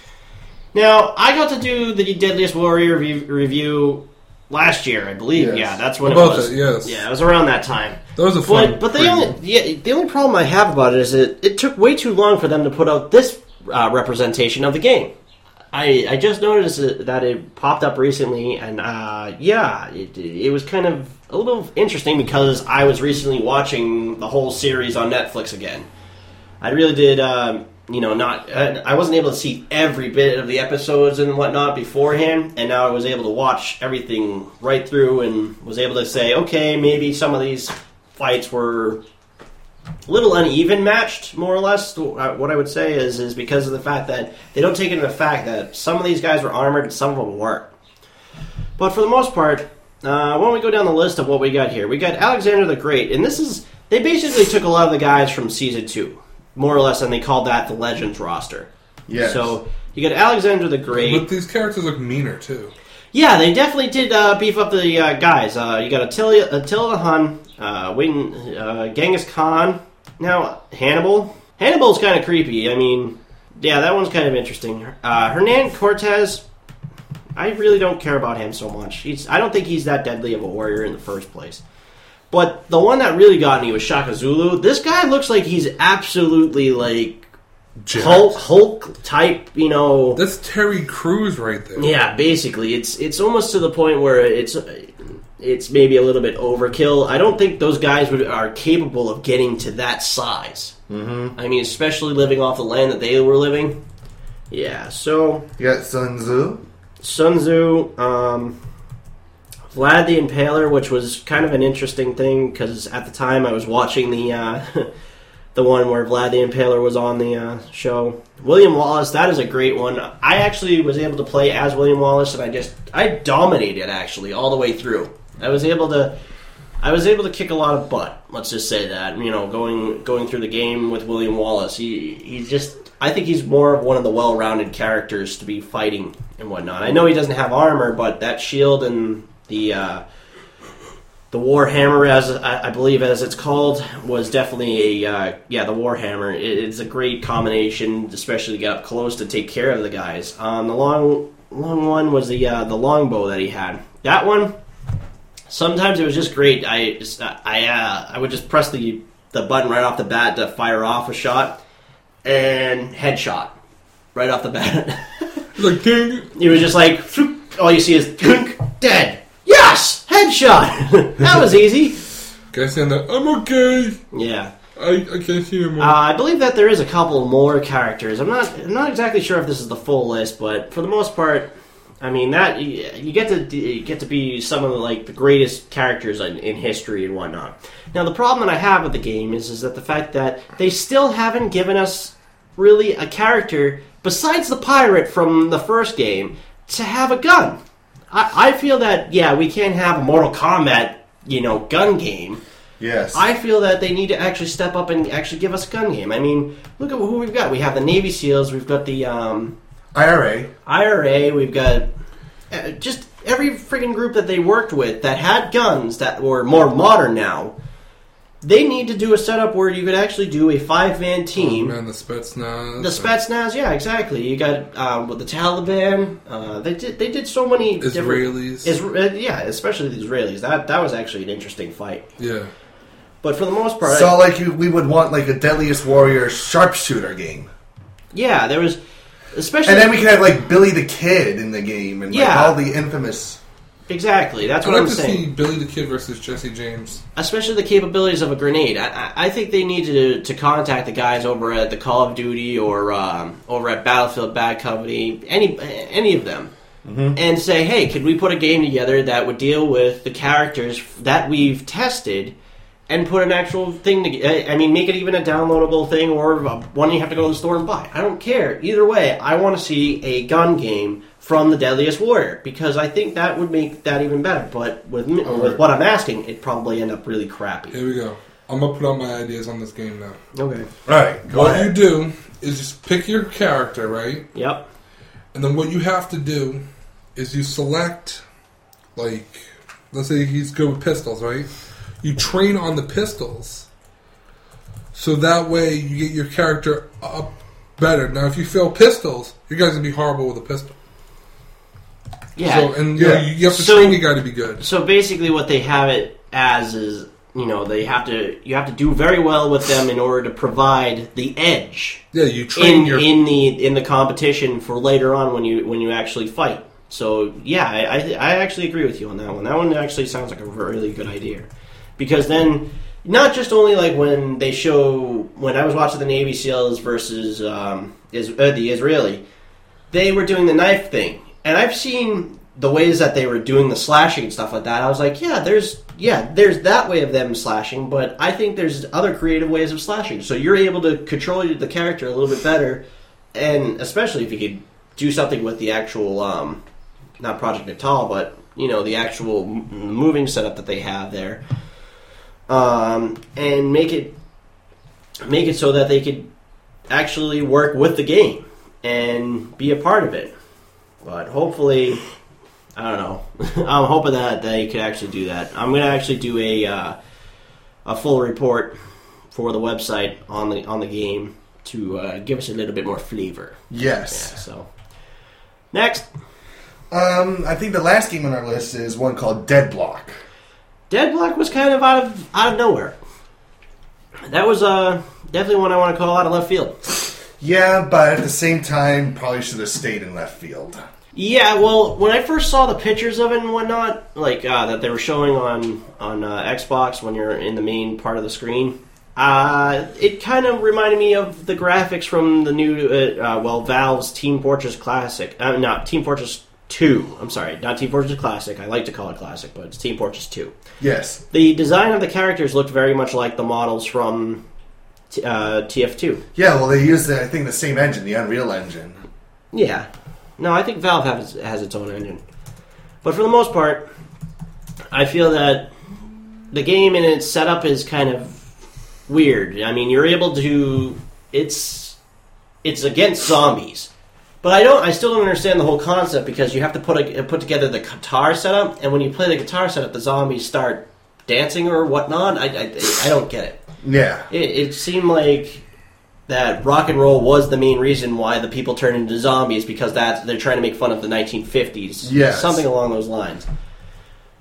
Now, I got to do the Deadliest Warrior re- review last year, I believe. Yes. Yeah, that's when About it was. that, yes. Yeah, it was around that time. That was a fun. But, but the preview. only yeah, the only problem I have about it is that it took way too long for them to put out this uh, representation of the game. I, I just noticed that it popped up recently, and uh, yeah, it, it was kind of a little interesting because I was recently watching the whole series on Netflix again. I really did, um, you know, not I wasn't able to see every bit of the episodes and whatnot beforehand, and now I was able to watch everything right through and was able to say, okay, maybe some of these fights were a little uneven matched, more or less. What I would say is is because of the fact that they don't take into the fact that some of these guys were armored and some of them weren't. But for the most part, uh, when we go down the list of what we got here, we got Alexander the Great, and this is they basically took a lot of the guys from season two, more or less, and they called that the Legends roster. Yes. So you got Alexander the Great. But these characters look meaner too. Yeah, they definitely did uh, beef up the uh, guys. Uh, you got Attila, Attila the Hun, uh, Wing, uh, Genghis Khan. Now, Hannibal. Hannibal's kind of creepy. I mean, yeah, that one's kind of interesting. Uh, Hernan Cortez, I really don't care about him so much. He's, I don't think he's that deadly of a warrior in the first place. But the one that really got me was Shaka Zulu. This guy looks like he's absolutely like Hulk, Hulk type, you know. That's Terry Crews right there. Yeah, basically, it's it's almost to the point where it's it's maybe a little bit overkill. I don't think those guys would, are capable of getting to that size. Mm-hmm. I mean, especially living off the land that they were living. Yeah, so You got Sun Tzu. Sun Tzu, um, Vlad the Impaler, which was kind of an interesting thing because at the time I was watching the. Uh, The one where Vlad the Impaler was on the uh, show. William Wallace, that is a great one. I actually was able to play as William Wallace, and I just I dominated actually all the way through. I was able to I was able to kick a lot of butt. Let's just say that, you know, going going through the game with William Wallace. He he's just I think he's more of one of the well-rounded characters to be fighting and whatnot. I know he doesn't have armor, but that shield and the. Uh, The Warhammer, as I believe as it's called, was definitely a, uh, yeah, the Warhammer. It's a great combination, especially to get up close to take care of the guys. Um, the long long one was the uh, the longbow that he had. That one, sometimes it was just great. I just, I uh, I would just press the, the button right off the bat to fire off a shot, and headshot right off the bat. The king. He was just like, all you see is dead. Yes, headshot. That was easy. Guy saying that I'm okay. Yeah. I, I can't see him. Uh, I believe that there is a couple more characters. I'm not I'm not exactly sure if this is the full list, but for the most part, I mean that you, you get to you get to be some of the, like the greatest characters in, in history and whatnot. Now the problem that I have with the game is is that the fact that they still haven't given us really a character besides the pirate from the first game to have a gun. I, I feel that yeah we can't have a Mortal Kombat you know gun game. Yes. I feel that they need to actually step up and actually give us a gun game. I mean, look at who we've got. We have the Navy SEALs. We've got the um, I R A. I R A. We've got uh, just every friggin' group that they worked with that had guns that were more modern now. They need to do a setup where you could actually do a five-man team. Oh, man, the Spetsnaz. The Spetsnaz, yeah, exactly. You got um, with the Taliban. Uh, they did. They did so many Israelis. different... Isra- uh, yeah, especially the Israelis. That that was actually an interesting fight. Yeah. But for the most part, So, like, you, we would want, like, a Deadliest Warrior sharpshooter game. yeah, there was, especially And then we can have, like, Billy the Kid in the game. And, like, Yeah. all the infamous... exactly. That's I'd what like I'm to saying. see Billy the Kid versus Jesse James. Especially the capabilities of a grenade. I, I, I think they need to to contact the guys over at the Call of Duty or um, over at Battlefield Bad Company, any any of them, Mm-hmm. and say, hey, could we put a game together that would deal with the characters that we've tested? And put an actual thing to, I mean, make it even a downloadable thing or one you have to go to the store and buy. I don't care. Either way, I want to see a gun game from the Deadliest Warrior because I think that would make that even better. But with me, All with right. what I'm asking, it'd probably end up really crappy. Here we go. I'm going to put out my ideas on this game now. Okay. Alright, go What ahead. you do is just pick your character, right? Yep. And then what you have to do is you select, like, let's say he's good with pistols, right? You train on the pistols. So that way you get your character up better. Now, if you fail pistols, you guys going to be horrible with a pistol. Yeah. So, and you, know, Yeah. you, you have to So- train your guy to be good. So basically, what they have it as is, you know, they have to you have to do very well with them in order to provide the edge Yeah, you train in your... in the in the competition for later on when you when you actually fight. So yeah, I I, I actually agree with you on that one. That one actually sounds like a really good idea because then not just only like when they show when I was watching the Navy SEALs versus um, is uh, the Israeli, they were doing the knife thing, and I've seen the ways that they were doing the slashing and stuff like that. I was like, yeah, there's yeah, there's that way of them slashing, but I think there's other creative ways of slashing. So you're able to control the character a little bit better, and especially if you could do something with the actual, um, not Project Natal, but you know the actual m- moving setup that they have there, um, and make it make it so that they could actually work with the game and be a part of it. But hopefully. I don't know. I'm hoping that they could actually do that. I'm going to actually do a uh, a full report for the website on the on the game to uh, give us a little bit more flavor. Yes. Yeah, so next, Um, I think the last game on our list is one called Deadblock. Deadblock was kind of out of out of nowhere. That was uh, definitely one I want to call out of left field. Yeah, but at the same time, probably should have stayed in left field. Yeah, well, when I first saw the pictures of it and whatnot, like uh, that they were showing on on uh, Xbox when you're in the main part of the screen, uh, it kind of reminded me of the graphics from the new, uh, uh, well, Valve's Team Fortress Classic. Uh, not Team Fortress two. I'm sorry, not Team Fortress Classic. I like to call it Classic, but it's Team Fortress two. Yes. The design of the characters looked very much like the models from t- uh, T F two. Yeah, well, they used, the, I think, the same engine, the Unreal Engine. Yeah. No, I think Valve has, has its own engine. But for the most part, I feel that the game and its setup is kind of weird. I mean, you're able to... It's it's against zombies. But I don't. I still don't understand the whole concept because you have to put a, put together the guitar setup, and when you play the guitar setup, the zombies start dancing or whatnot. I, I, I don't get it. Yeah. It, it seemed like... that rock and roll was the main reason why the people turned into zombies because that's they're trying to make fun of the nineteen fifties. Yes. Something along those lines.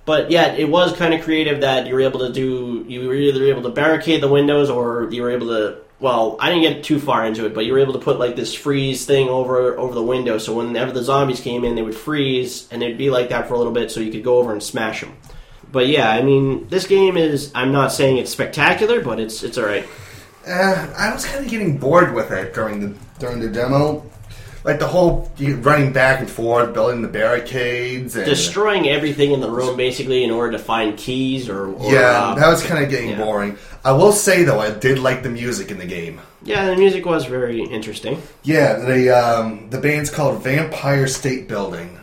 But yeah, it was kind of creative that you were able to do. You were either able to barricade the windows, or you were able to. Well, I didn't get too far into it, but you were able to put like this freeze thing over over the window, so whenever the zombies came in, they would freeze, and it'd be like that for a little bit, so you could go over and smash them. But yeah, I mean, this game is. I'm not saying it's spectacular, but it's it's all right. Uh, I was kind of getting bored with it during the during the demo. Like the whole running back and forth, building the barricades, and destroying everything in the room basically in order to find keys or, or yeah, uh, that was kind of getting yeah. boring. I will say though, I did like the music in the game. Yeah, the music was very interesting. Yeah, the um, the band's called Vampire State Building.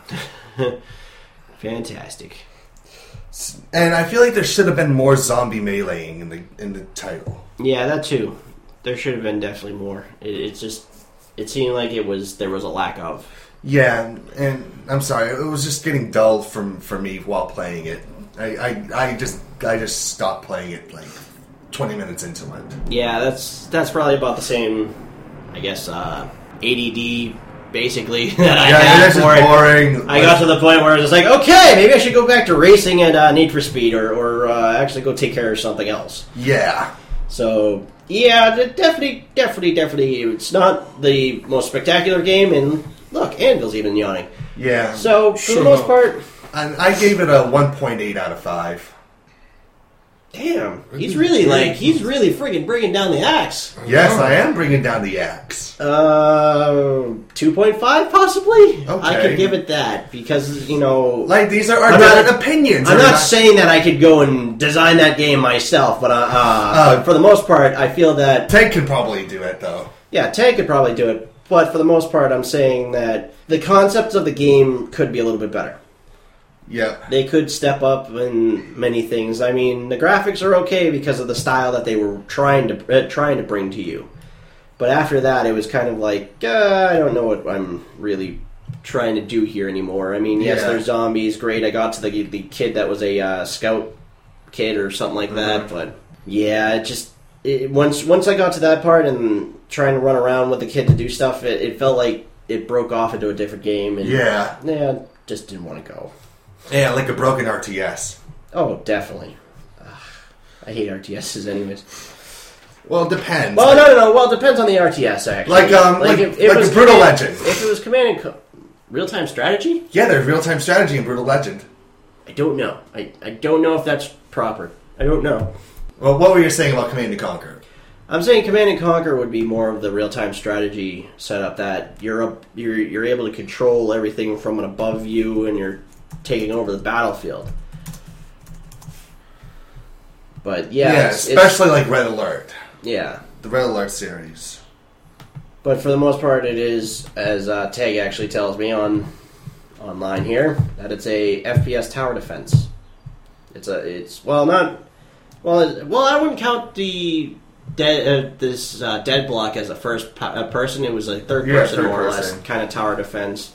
Fantastic. And I feel like there should have been more zombie meleeing in the in the title. Yeah, that too. There should have been definitely more. It, it's just. It seemed like it was there was a lack of. Yeah, and I'm sorry, it was just getting dull from for me while playing it. I, I, I just I just stopped playing it like twenty minutes into it. Yeah, that's that's probably about the same, I guess, uh, A D D basically that I yeah, had that's for just it. boring. I got to the point where I was like, okay, maybe I should go back to racing and uh, Need for Speed, or or uh, actually go take care of something else. Yeah. So. Yeah, definitely, definitely, definitely. It's not the most spectacular game, and look, Anvil's even yawning. Yeah. So, for Sure the most not. part... And I gave it a one point eight out of five. Damn, he's really, like, he's really friggin' bringing down the axe. Yes, I am bringing down the axe. Uh, two point five, possibly? Okay. I could give it that, because, you know... Like, these are our I'm different not- opinions. I'm They're not saying that I could go and design that game myself, but, uh, uh, Uh, but for the most part, I feel that... Ted can probably do it, though. Yeah, Tank could probably do it, but for the most part, I'm saying that the concepts of the game could be a little bit better. Yep. They could step up in many things. I mean, the graphics are okay because of the style that they were trying to uh, trying to bring to you. But after that, it was kind of like, uh, I don't know what I'm really trying to do here anymore. I mean, yes, Yeah. there's zombies, great. I got to the the kid that was a uh, scout kid or something like that, Mhm. but yeah, it just it, once once I got to that part and trying to run around with the kid to do stuff, it, it felt like it broke off into a different game. And Yeah. yeah, just didn't want to go. Yeah, like a broken R T S. Oh, definitely. Ugh, I hate R T Ss anyways. Well, it depends. Well, no, no, no. Well, it depends on the R T S, actually. Like, um, like- if it like was the Brutal command- Legend. If it was Command and Co- Real-Time Strategy? Yeah, there's real-time strategy in Brutal Legend. I don't know. I, I don't know if that's proper. I don't know. Well, what were you saying about Command and Conquer? I'm saying Command and Conquer would be more of the real-time strategy setup that you're up, you're you're able to control everything from an above view and you're taking over the battlefield. But yeah, Yeah, it's, especially it's, like Red Alert. yeah. The Red Alert series. But for the most part, it is, as uh, Tag actually tells me on online here, that it's a F P S tower defense. It's a, it's well, not well, it, well. I wouldn't count the dead uh, this uh, Dead Block as a first po- a person. It was a third Yeah, person, third more or person. less, kind of tower defense.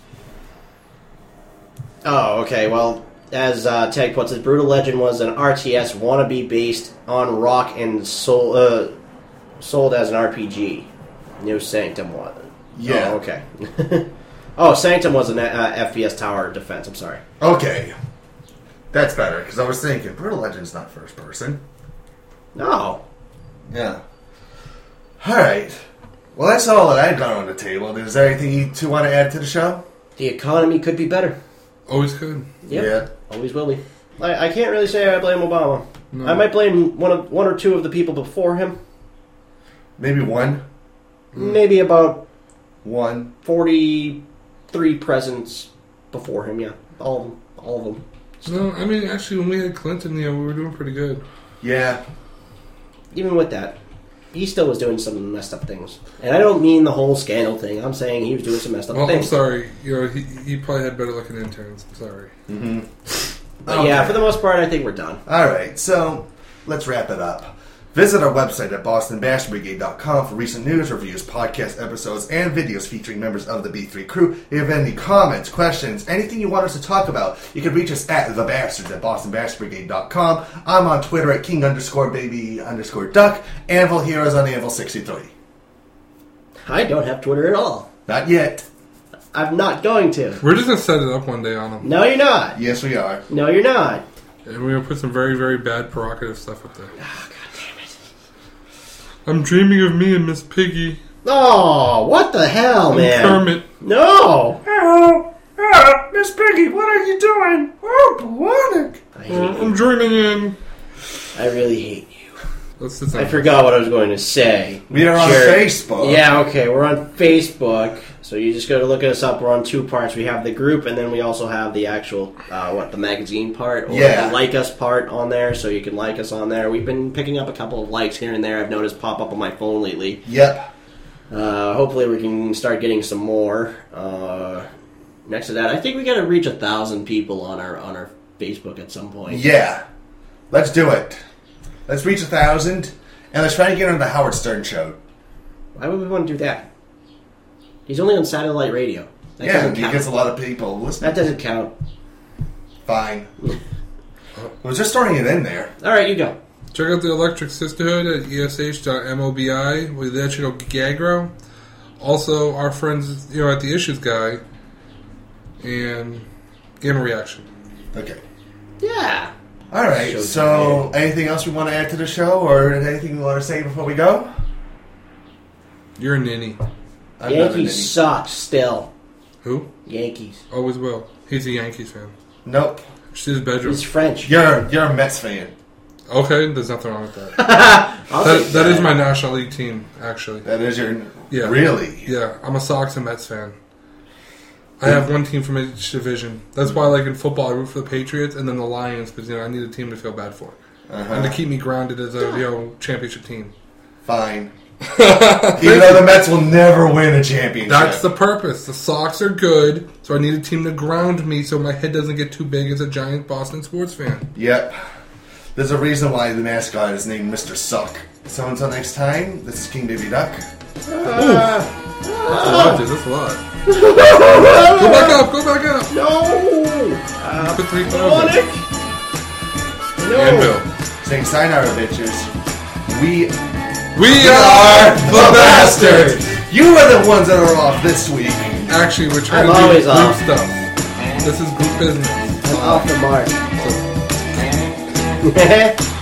Oh, okay. Well, as uh, Tag puts it, Brutal Legend was an R T S wannabe based on Rock and sold, uh, sold as an R P G. New Sanctum was. Yeah. Oh, okay. Oh, Sanctum was an uh, F P S tower defense. I'm sorry. Okay. That's better, because I was thinking, Brutal Legend's not first person. No. Yeah. Alright. Well, that's all that I've got on the table. Is there anything you two want to add to the show? The economy could be better. Always could. Yep. Yeah. Always will be. I, I can't really say I blame Obama. No. I might blame one of one or two of the people before him. Maybe one? Maybe about One. forty-three presidents before him. Yeah, all of them. All of them. No, I mean, actually, when we had Clinton, yeah, we were doing pretty good. Yeah. Even with that, he still was doing some messed up things. And I don't mean the whole scandal thing. I'm saying he was doing some messed up Well, I'm things. sorry. You know, he, he probably had better looking interns. I'm sorry. Mm-hmm. But yeah, for the most part, I think we're done. Alright, so let's wrap it up. Visit our website at boston bash brigade dot com for recent news, reviews, podcast episodes, and videos featuring members of the B three crew. If you have any comments, questions, anything you want us to talk about, you can reach us at thebastards at boston bash brigade dot com. I'm on Twitter at king underscore baby underscore duck. Anvil Heroes on Anvil sixty-three. I don't have Twitter at all. Not yet. I'm not going to. We're just going to set it up one day on him. No, you're not. Yes, we are. No, you're not. And we're gonna put some very, very bad provocative stuff up there. Oh, God damn it. I'm dreaming of me and Miss Piggy. Oh, what the hell, And man? Kermit. No! Oh, oh, Miss Piggy, what are you doing? Oh, Blonick. I hate Uh, you. I'm dreaming in. I really hate you. Let's sit I down. forgot what I was going to say. We are on Sure. Facebook. Yeah, okay, we're on Facebook. So you just got to look us up. We're on two parts. We have the group, and then we also have the actual, uh, what, the magazine part, or Yeah. the like us part on there. So you can like us on there. We've been picking up a couple of likes here and there. I've noticed pop up on my phone lately. Yep. Uh, hopefully we can start getting some more. Uh, next to that, I think we got to reach a thousand people on our on our Facebook at some point. Yeah. Let's do it. Let's reach a thousand, and let's try to get on the Howard Stern show. Why would we want to do that? He's only on satellite radio. That Yeah, doesn't he count. gets a lot of people listening. That doesn't count. Fine. We're just throwing it in there. All right, you go. Check out the Electric Sisterhood at E S H dot mobi with the National Gagro. Also, our friends, you know, at the Issues Guy and Gamma Reaction. Okay. Yeah. All right. Show's So, anything else we want to add to the show, or anything we want to say before we go? You're a ninny. I'm not a ninny. Yankees suck still. Who? Yankees. Always will. He's a Yankees fan. Nope. She's his bedroom. He's French. You're you're a Mets fan. Okay, there's nothing wrong with that. I'll that take that is my National League team, actually. That is your Yeah. really. Yeah, I'm a Sox and Mets fan. I have one team from each division. That's why, like in football, I root for the Patriots and then the Lions because you know I need a team to feel bad for Uh-huh. and to keep me grounded as a you know championship team. Fine. Even though the Mets will never win a championship. That's the purpose. The Sox are good, so I need a team to ground me so my head doesn't get too big as a giant Boston sports fan. Yep. There's a reason why the mascot is named Mister Suck. So until next time, this is King Baby Duck. That's a lot, dude. That's a lot. Go back up. Go back up. No. Put three thousand. Sonic. No. And Bill. Saying sayonara, bitches. We We are are the bastards. You are the ones that are off this week. Actually, we're trying I'm to do always group off. stuff. This is group business. I'm off the mark. So,